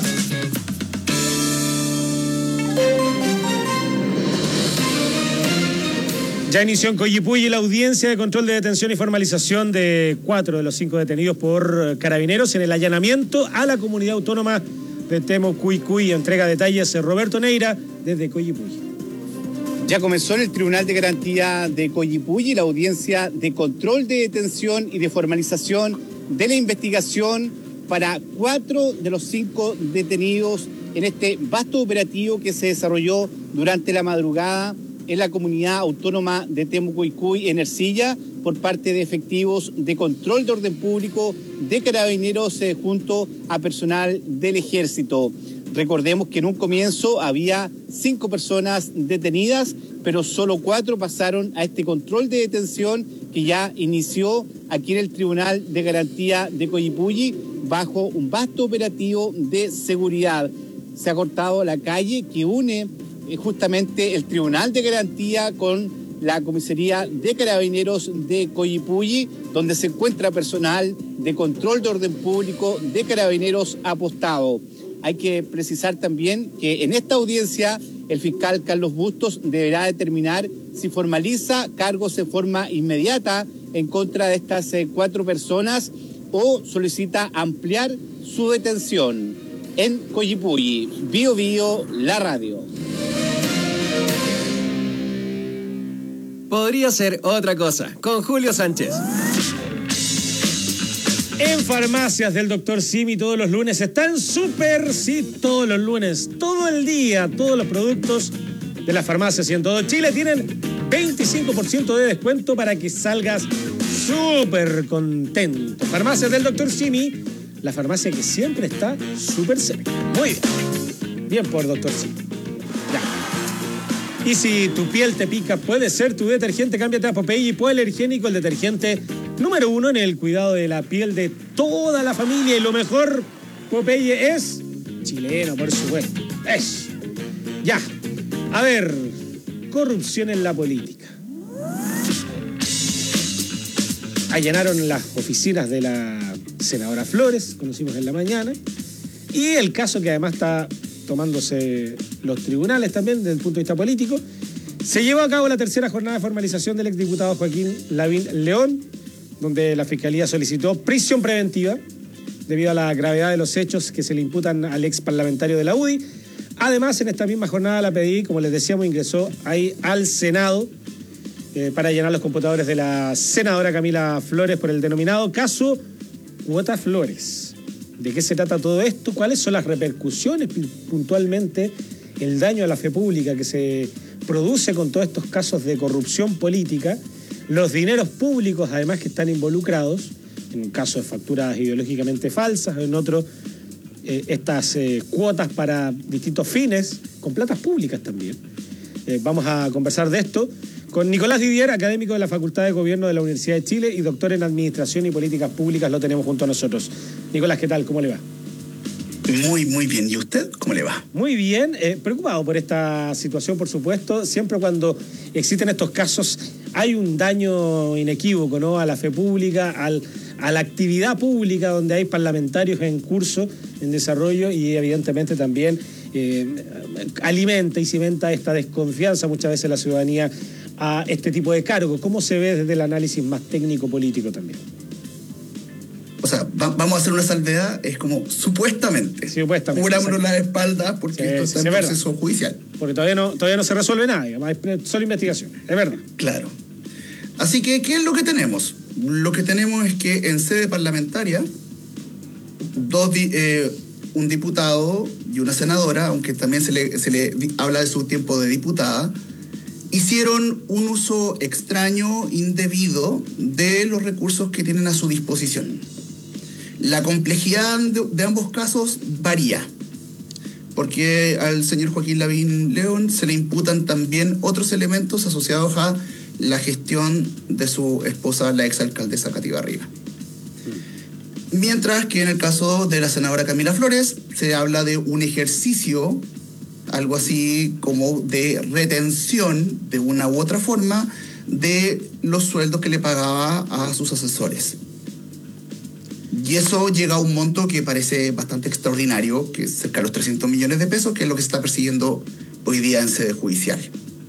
Ya inició en Coyipulli la audiencia de control de detención y formalización de cuatro de los cinco detenidos por carabineros en el allanamiento a la comunidad autónoma de Temucuicui. Entrega detalles Roberto Neira desde Coyipulli. Ya comenzó en el Tribunal de Garantía de Coyipulli la audiencia de control de detención y de formalización de la investigación para cuatro de los cinco detenidos en este vasto operativo que se desarrolló durante la madrugada en la comunidad autónoma de Temucuicui, en Ercilla, por parte de efectivos de control de orden público de carabineros eh, junto a personal del ejército. Recordemos que en un comienzo había cinco personas detenidas, pero solo cuatro pasaron a este control de detención que ya inició aquí en el Tribunal de Garantía de Coyipulli bajo un vasto operativo de seguridad. Se ha cortado la calle que une eh, justamente el Tribunal de Garantía con la comisaría de Carabineros de Coyipulli, donde se encuentra personal de control de orden público de Carabineros apostado. Hay que precisar también que en esta audiencia el fiscal Carlos Bustos deberá determinar si formaliza cargos de forma inmediata en contra de estas eh, cuatro personas o solicita ampliar su detención. En Coyipulli, Bio Bio, la radio. Podría ser otra cosa, con Julio Sánchez. En farmacias del doctor Simi todos los lunes están súper, sí, todos los lunes, todo el día, todos los productos de las farmacias y en todo Chile tienen veinticinco por ciento de descuento para que salgas súper contento. Farmacias del doctor Simi, la farmacia que siempre está súper cerca. Muy bien, bien por doctor Simi. Ya. Y si tu piel te pica, puede ser tu detergente, cámbiate a Popeye Hipoalergénico, el detergente número uno en el cuidado de la piel de toda la familia. Y lo mejor, Popeye es chileno, por supuesto. Es. Ya. A ver, corrupción en la política. Allanaron las oficinas de la senadora Flores, conocimos en la mañana. Y el caso que además está tomándose los tribunales también desde el punto de vista político. Se llevó a cabo la tercera jornada de formalización del exdiputado Joaquín Lavín León, donde la Fiscalía solicitó prisión preventiva debido a la gravedad de los hechos que se le imputan al ex parlamentario de la U D I. Además, en esta misma jornada la P D I, como les decíamos, ingresó ahí al Senado eh, para llenar los computadores de la senadora Camila Flores por el denominado caso Cuota Flores. ¿De qué se trata todo esto? ¿Cuáles son las repercusiones puntualmente, el daño a la fe pública que se produce con todos estos casos de corrupción política? Los dineros públicos, además, que están involucrados, en un caso de facturas ideológicamente falsas, en otro, eh, estas eh, cuotas para distintos fines, con platas públicas también. Eh, vamos a conversar de esto con Nicolás Didier, académico de la Facultad de Gobierno de la Universidad de Chile y doctor en Administración y Políticas Públicas, lo tenemos junto a nosotros. Nicolás, ¿qué tal? ¿Cómo le va? Muy, muy bien. ¿Y usted cómo le va? Muy bien, eh, preocupado por esta situación, por supuesto. Siempre cuando existen estos casos hay un daño inequívoco, ¿no? A la fe pública, al, a la actividad pública donde hay parlamentarios en curso, en desarrollo y evidentemente también eh, alimenta y cimenta esta desconfianza muchas veces la ciudadanía a este tipo de cargos. ¿Cómo se ve desde el análisis más técnico-político también? O sea, va, vamos a hacer una salvedad, es como supuestamente. Supuestamente. Cubrámonos la espalda porque sí, esto está sí, en verdad. proceso judicial. Porque todavía no, todavía no se resuelve nada, digamos, hay solo investigación, es verdad. Claro. Así que, ¿qué es lo que tenemos? Lo que tenemos es que en sede parlamentaria, dos di, eh, un diputado y una senadora, aunque también se le, se le habla de su tiempo de diputada, hicieron un uso extraño, indebido, de los recursos que tienen a su disposición. La complejidad de, de ambos casos varía, porque al señor Joaquín Lavín León se le imputan también otros elementos asociados a la gestión de su esposa, la exalcaldesa Katy Barriga. Mientras que en el caso de la senadora Camila Flores se habla de un ejercicio, algo así como de retención de una u otra forma de los sueldos que le pagaba a sus asesores. Y eso llega a un monto que parece bastante extraordinario, que es cerca de los trescientos millones de pesos, que es lo que se está persiguiendo hoy día en sede judicial.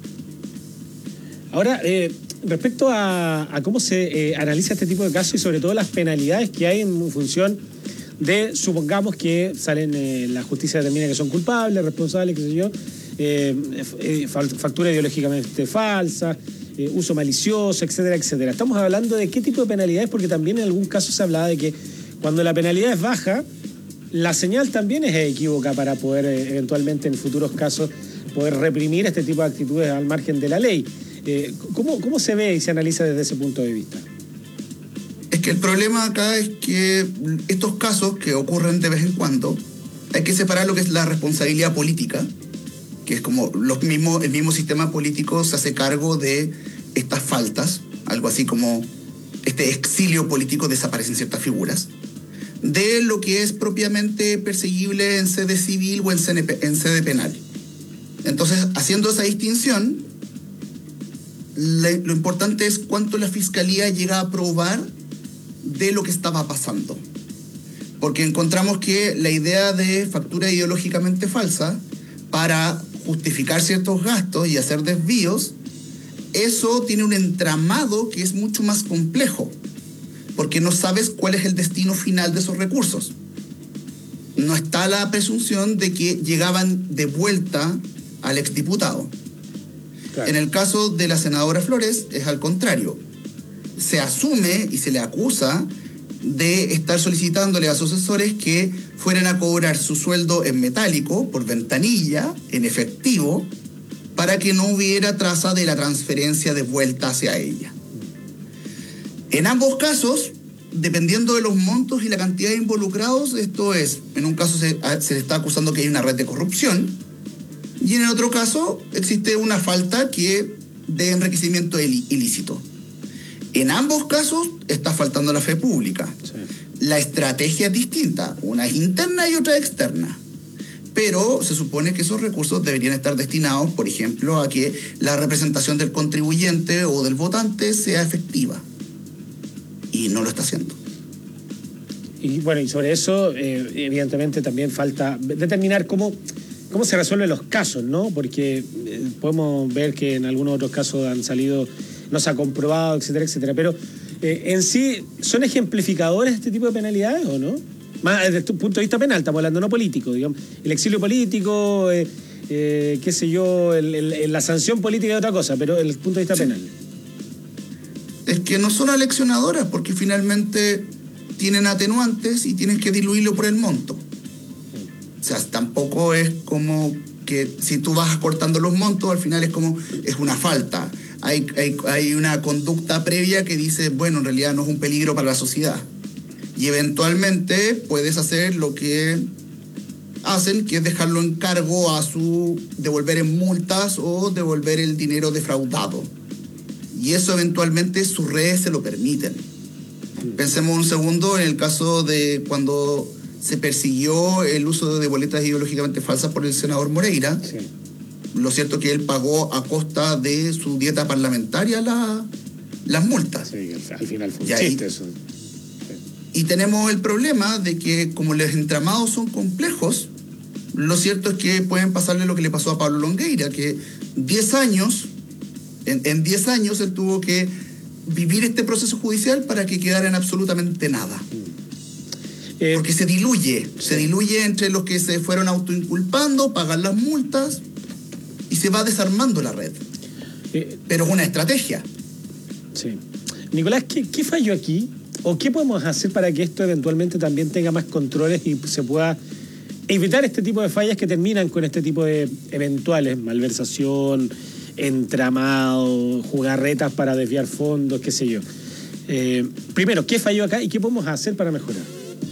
Ahora, eh, respecto a, a cómo se eh, analiza este tipo de casos y sobre todo las penalidades que hay en función de, supongamos que salen, eh, la justicia determina que son culpables, responsables, qué sé yo, eh, eh, factura ideológicamente falsa, eh, uso malicioso, etcétera, etcétera. Estamos hablando de qué tipo de penalidades, porque también en algún caso se hablaba de que cuando la penalidad es baja, la señal también es equívoca para poder eh, eventualmente en futuros casos poder reprimir este tipo de actitudes al margen de la ley. Eh, ¿cómo, ¿Cómo se ve y se analiza desde ese punto de vista? Es que el problema acá es que estos casos que ocurren de vez en cuando, hay que separar lo que es la responsabilidad política, que es como los mismos, el mismo sistema político se hace cargo de estas faltas, algo así como este exilio político, desaparecen ciertas figuras, de lo que es propiamente perseguible en sede civil o en sede, en sede penal. Entonces, haciendo esa distinción, le, lo importante es cuánto la fiscalía llega a probar de lo que estaba pasando. Porque encontramos que la idea de factura ideológicamente falsa para justificar ciertos gastos y hacer desvíos, eso tiene un entramado que es mucho más complejo, porque no sabes cuál es el destino final de esos recursos. No está la presunción de que llegaban de vuelta al exdiputado. Claro. En el caso de la senadora Flores es al contrario. Se asume y se le acusa de estar solicitándole a sus asesores que fueran a cobrar su sueldo en metálico, por ventanilla, en efectivo, para que no hubiera traza de la transferencia de vuelta hacia ella. En ambos casos, dependiendo de los montos y la cantidad de involucrados, esto es, en un caso se, se está acusando que hay una red de corrupción, y en el otro caso existe una falta que de enriquecimiento ilícito. En ambos casos está faltando la fe pública. Sí. La estrategia es distinta, una es interna y otra es externa. Pero se supone que esos recursos deberían estar destinados, por ejemplo, a que la representación del contribuyente o del votante sea efectiva. Y no lo está haciendo. Y bueno, y sobre eso, eh, evidentemente también falta determinar cómo, cómo se resuelven los casos, ¿no? Porque eh, podemos ver que en algunos otros casos han salido, no se ha comprobado, etcétera, etcétera. Pero eh, en sí, ¿son ejemplificadores este tipo de penalidades o no? Más desde tu punto de vista penal, estamos hablando no político, digamos. El exilio político, eh, eh, qué sé yo, el, el, la sanción política es otra cosa, pero desde el punto de vista sí. penal. Es que no son aleccionadoras porque finalmente tienen atenuantes y tienes que diluirlo por el monto. O sea, tampoco es como que si tú vas acortando los montos, al final es como, es una falta. Hay, hay, hay una conducta previa que dice, bueno, en realidad no es un peligro para la sociedad. Y eventualmente puedes hacer lo que hacen, que es dejarlo en cargo a su devolver en multas o devolver el dinero defraudado. Y eso eventualmente sus redes se lo permiten. Pensemos un segundo en el caso de cuando se persiguió el uso de boletas ideológicamente falsas por el senador Moreira. Sí. Lo cierto es que él pagó a costa de su dieta parlamentaria la, las multas. Sí, al final fue un y chiste eso. Y tenemos el problema de que como los entramados son complejos, lo cierto es que pueden pasarle lo que le pasó a Pablo Longueira, que diez años, en diez años él tuvo que vivir este proceso judicial para que quedara en absolutamente nada. Eh, Porque se diluye, sí. se diluye entre los que se fueron autoinculpando, pagan las multas y se va desarmando la red. Eh, Pero es una estrategia. Sí. Nicolás, ¿qué, qué falló aquí? ¿O qué podemos hacer para que esto eventualmente también tenga más controles y se pueda evitar este tipo de fallas que terminan con este tipo de eventuales malversación, entramado, jugarretas para desviar fondos, qué sé yo? Eh, primero, ¿qué falló acá y qué podemos hacer para mejorar?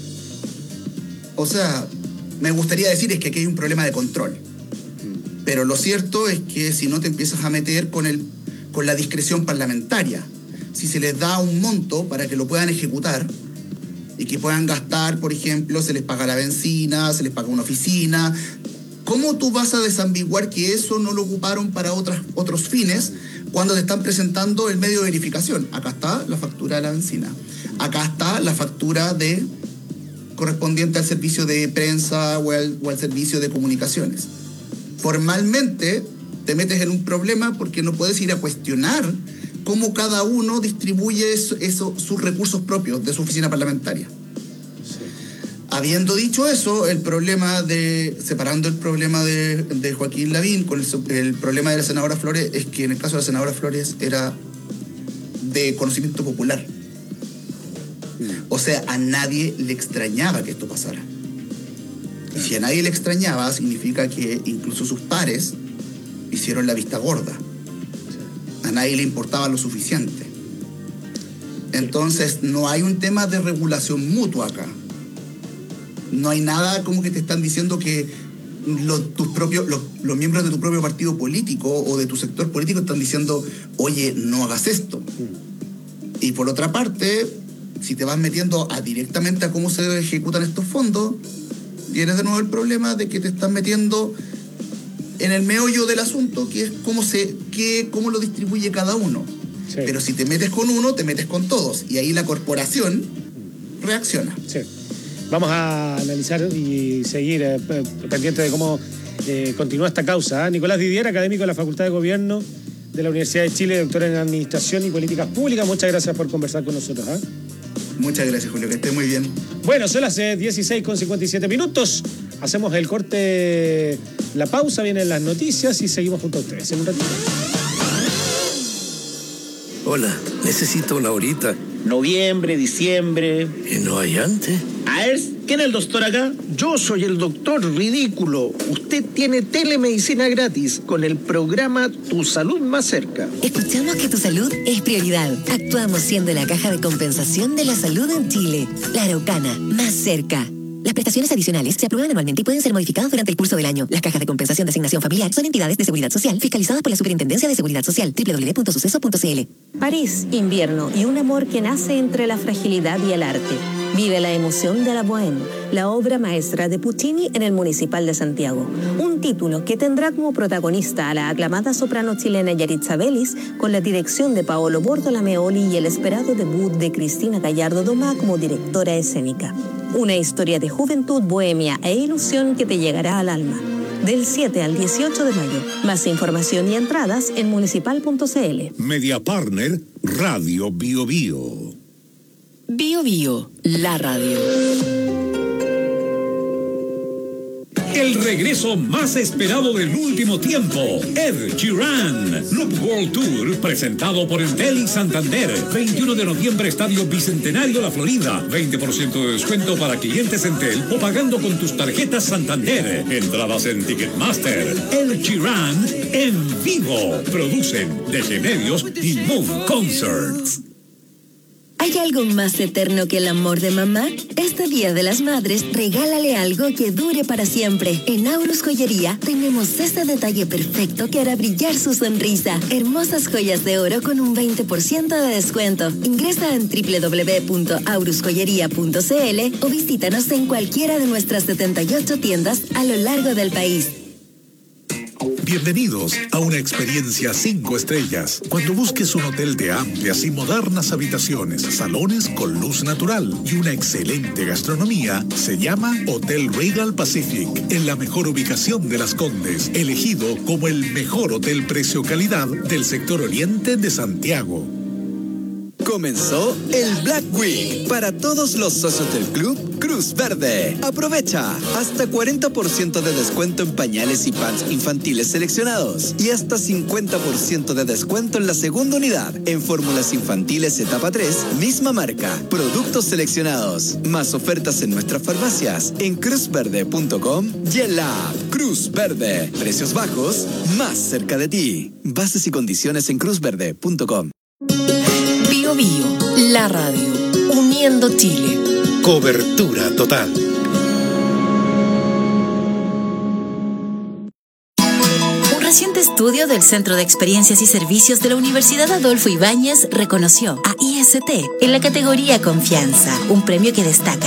O sea, me gustaría decir es que aquí hay un problema de control. Mm. Pero lo cierto es que si no te empiezas a meter con, el, con la discreción parlamentaria, si se les da un monto para que lo puedan ejecutar y que puedan gastar, por ejemplo, se les paga la benzina, se les paga una oficina, ¿cómo tú vas a desambiguar que eso no lo ocuparon para otras, otros fines cuando te están presentando el medio de verificación? Acá está la factura de la benzina, acá está la factura de correspondiente al servicio de prensa o al, o al servicio de comunicaciones. Formalmente te metes en un problema porque no puedes ir a cuestionar cómo cada uno distribuye eso, eso, sus recursos propios de su oficina parlamentaria. Sí. Habiendo dicho eso, el problema de, separando el problema de, de Joaquín Lavín con el, el problema de la senadora Flores, es que en el caso de la senadora Flores era de conocimiento popular. Mm. O sea, a nadie le extrañaba que esto pasara. Y si a nadie le extrañaba, significa que incluso sus pares hicieron la vista gorda. A nadie le importaba lo suficiente. Entonces, no hay un tema de regulación mutua acá. No hay nada como que te están diciendo que los, tus propios, los, los miembros de tu propio partido político o de tu sector político están diciendo, oye, no hagas esto. Y por otra parte, si te vas metiendo a, directamente a cómo se ejecutan estos fondos, tienes de nuevo el problema de que te están metiendo en el meollo del asunto, que es cómo, se, que, cómo lo distribuye cada uno. Sí. Pero si te metes con uno, te metes con todos. Y ahí la corporación reacciona. Sí. Vamos a analizar y seguir eh, pendiente de cómo eh, continúa esta causa. ¿eh? Nicolás Didier, académico de la Facultad de Gobierno de la Universidad de Chile, doctor en Administración y Políticas Públicas. Muchas gracias por conversar con nosotros. ¿eh? Muchas gracias, Julio, que esté muy bien. Bueno, son las eh, dieciséis con cincuenta y siete minutos. Hacemos el corte, la pausa, vienen las noticias y seguimos junto a ustedes en un ratito. Hola, necesito una horita. Noviembre, diciembre. ¿Y no hay antes? A ver, ¿quién es el doctor acá? Yo soy el doctor ridículo. Usted tiene telemedicina gratis con el programa Tu Salud Más Cerca. Escuchamos que tu salud es prioridad. Actuamos siendo la caja de compensación de la salud en Chile. La Araucana, más cerca. Las prestaciones adicionales se aprueban anualmente y pueden ser modificadas durante el curso del año. Las cajas de compensación de asignación familiar son entidades de seguridad social fiscalizadas por la Superintendencia de Seguridad Social, doble u doble u doble u punto suceso punto c l. París, invierno y un amor que nace entre la fragilidad y el arte. Vive la emoción de la Bohème, la obra maestra de Puccini en el Municipal de Santiago. Un título que tendrá como protagonista a la aclamada soprano chilena Yaritza Vélez, con la dirección de Paolo Bortolameoli y el esperado debut de Cristina Gallardo Domá como directora escénica. Una historia de juventud, bohemia e ilusión que te llegará al alma. Del siete al dieciocho de mayo. Más información y entradas en municipal punto c l. Media Partner, Radio Bio Bio. Bio Bio, la radio. El regreso más esperado del último tiempo, Ed Sheeran. Loop World Tour, presentado por Entel y Santander. veintiuno de noviembre, Estadio Bicentenario, La Florida. veinte por ciento de descuento para clientes Entel o pagando con tus tarjetas Santander. Entradas en Ticketmaster. Ed Sheeran en vivo. Producen D G Medios y Move Concerts. ¿Hay algo más eterno que el amor de mamá? Este Día de las Madres, regálale algo que dure para siempre. En Aurus Joyería tenemos ese detalle perfecto que hará brillar su sonrisa. Hermosas joyas de oro con un veinte por ciento de descuento. Ingresa en doble u doble u doble u punto aurus joyería punto c l o visítanos en cualquiera de nuestras setenta y ocho tiendas a lo largo del país. Bienvenidos a una experiencia cinco estrellas. Cuando busques un hotel de amplias y modernas habitaciones, salones con luz natural y una excelente gastronomía, se llama Hotel Regal Pacific, en la mejor ubicación de Las Condes, elegido como el mejor hotel precio-calidad del sector oriente de Santiago. Comenzó el Black Week para todos los socios del club Cruz Verde. Aprovecha hasta cuarenta por ciento de descuento en pañales y pants infantiles seleccionados y hasta cincuenta por ciento de descuento en la segunda unidad en fórmulas infantiles etapa tres, misma marca, productos seleccionados. Más ofertas en nuestras farmacias en cruz verde punto com y en la app Cruz Verde. Precios bajos, más cerca de ti. Bases y condiciones en cruz verde punto com. Bio Bio, la radio, uniendo Chile. Cobertura total. Un reciente estudio del Centro de Experiencias y Servicios de la Universidad Adolfo Ibáñez reconoció a I S T en la categoría Confianza, un premio que destaca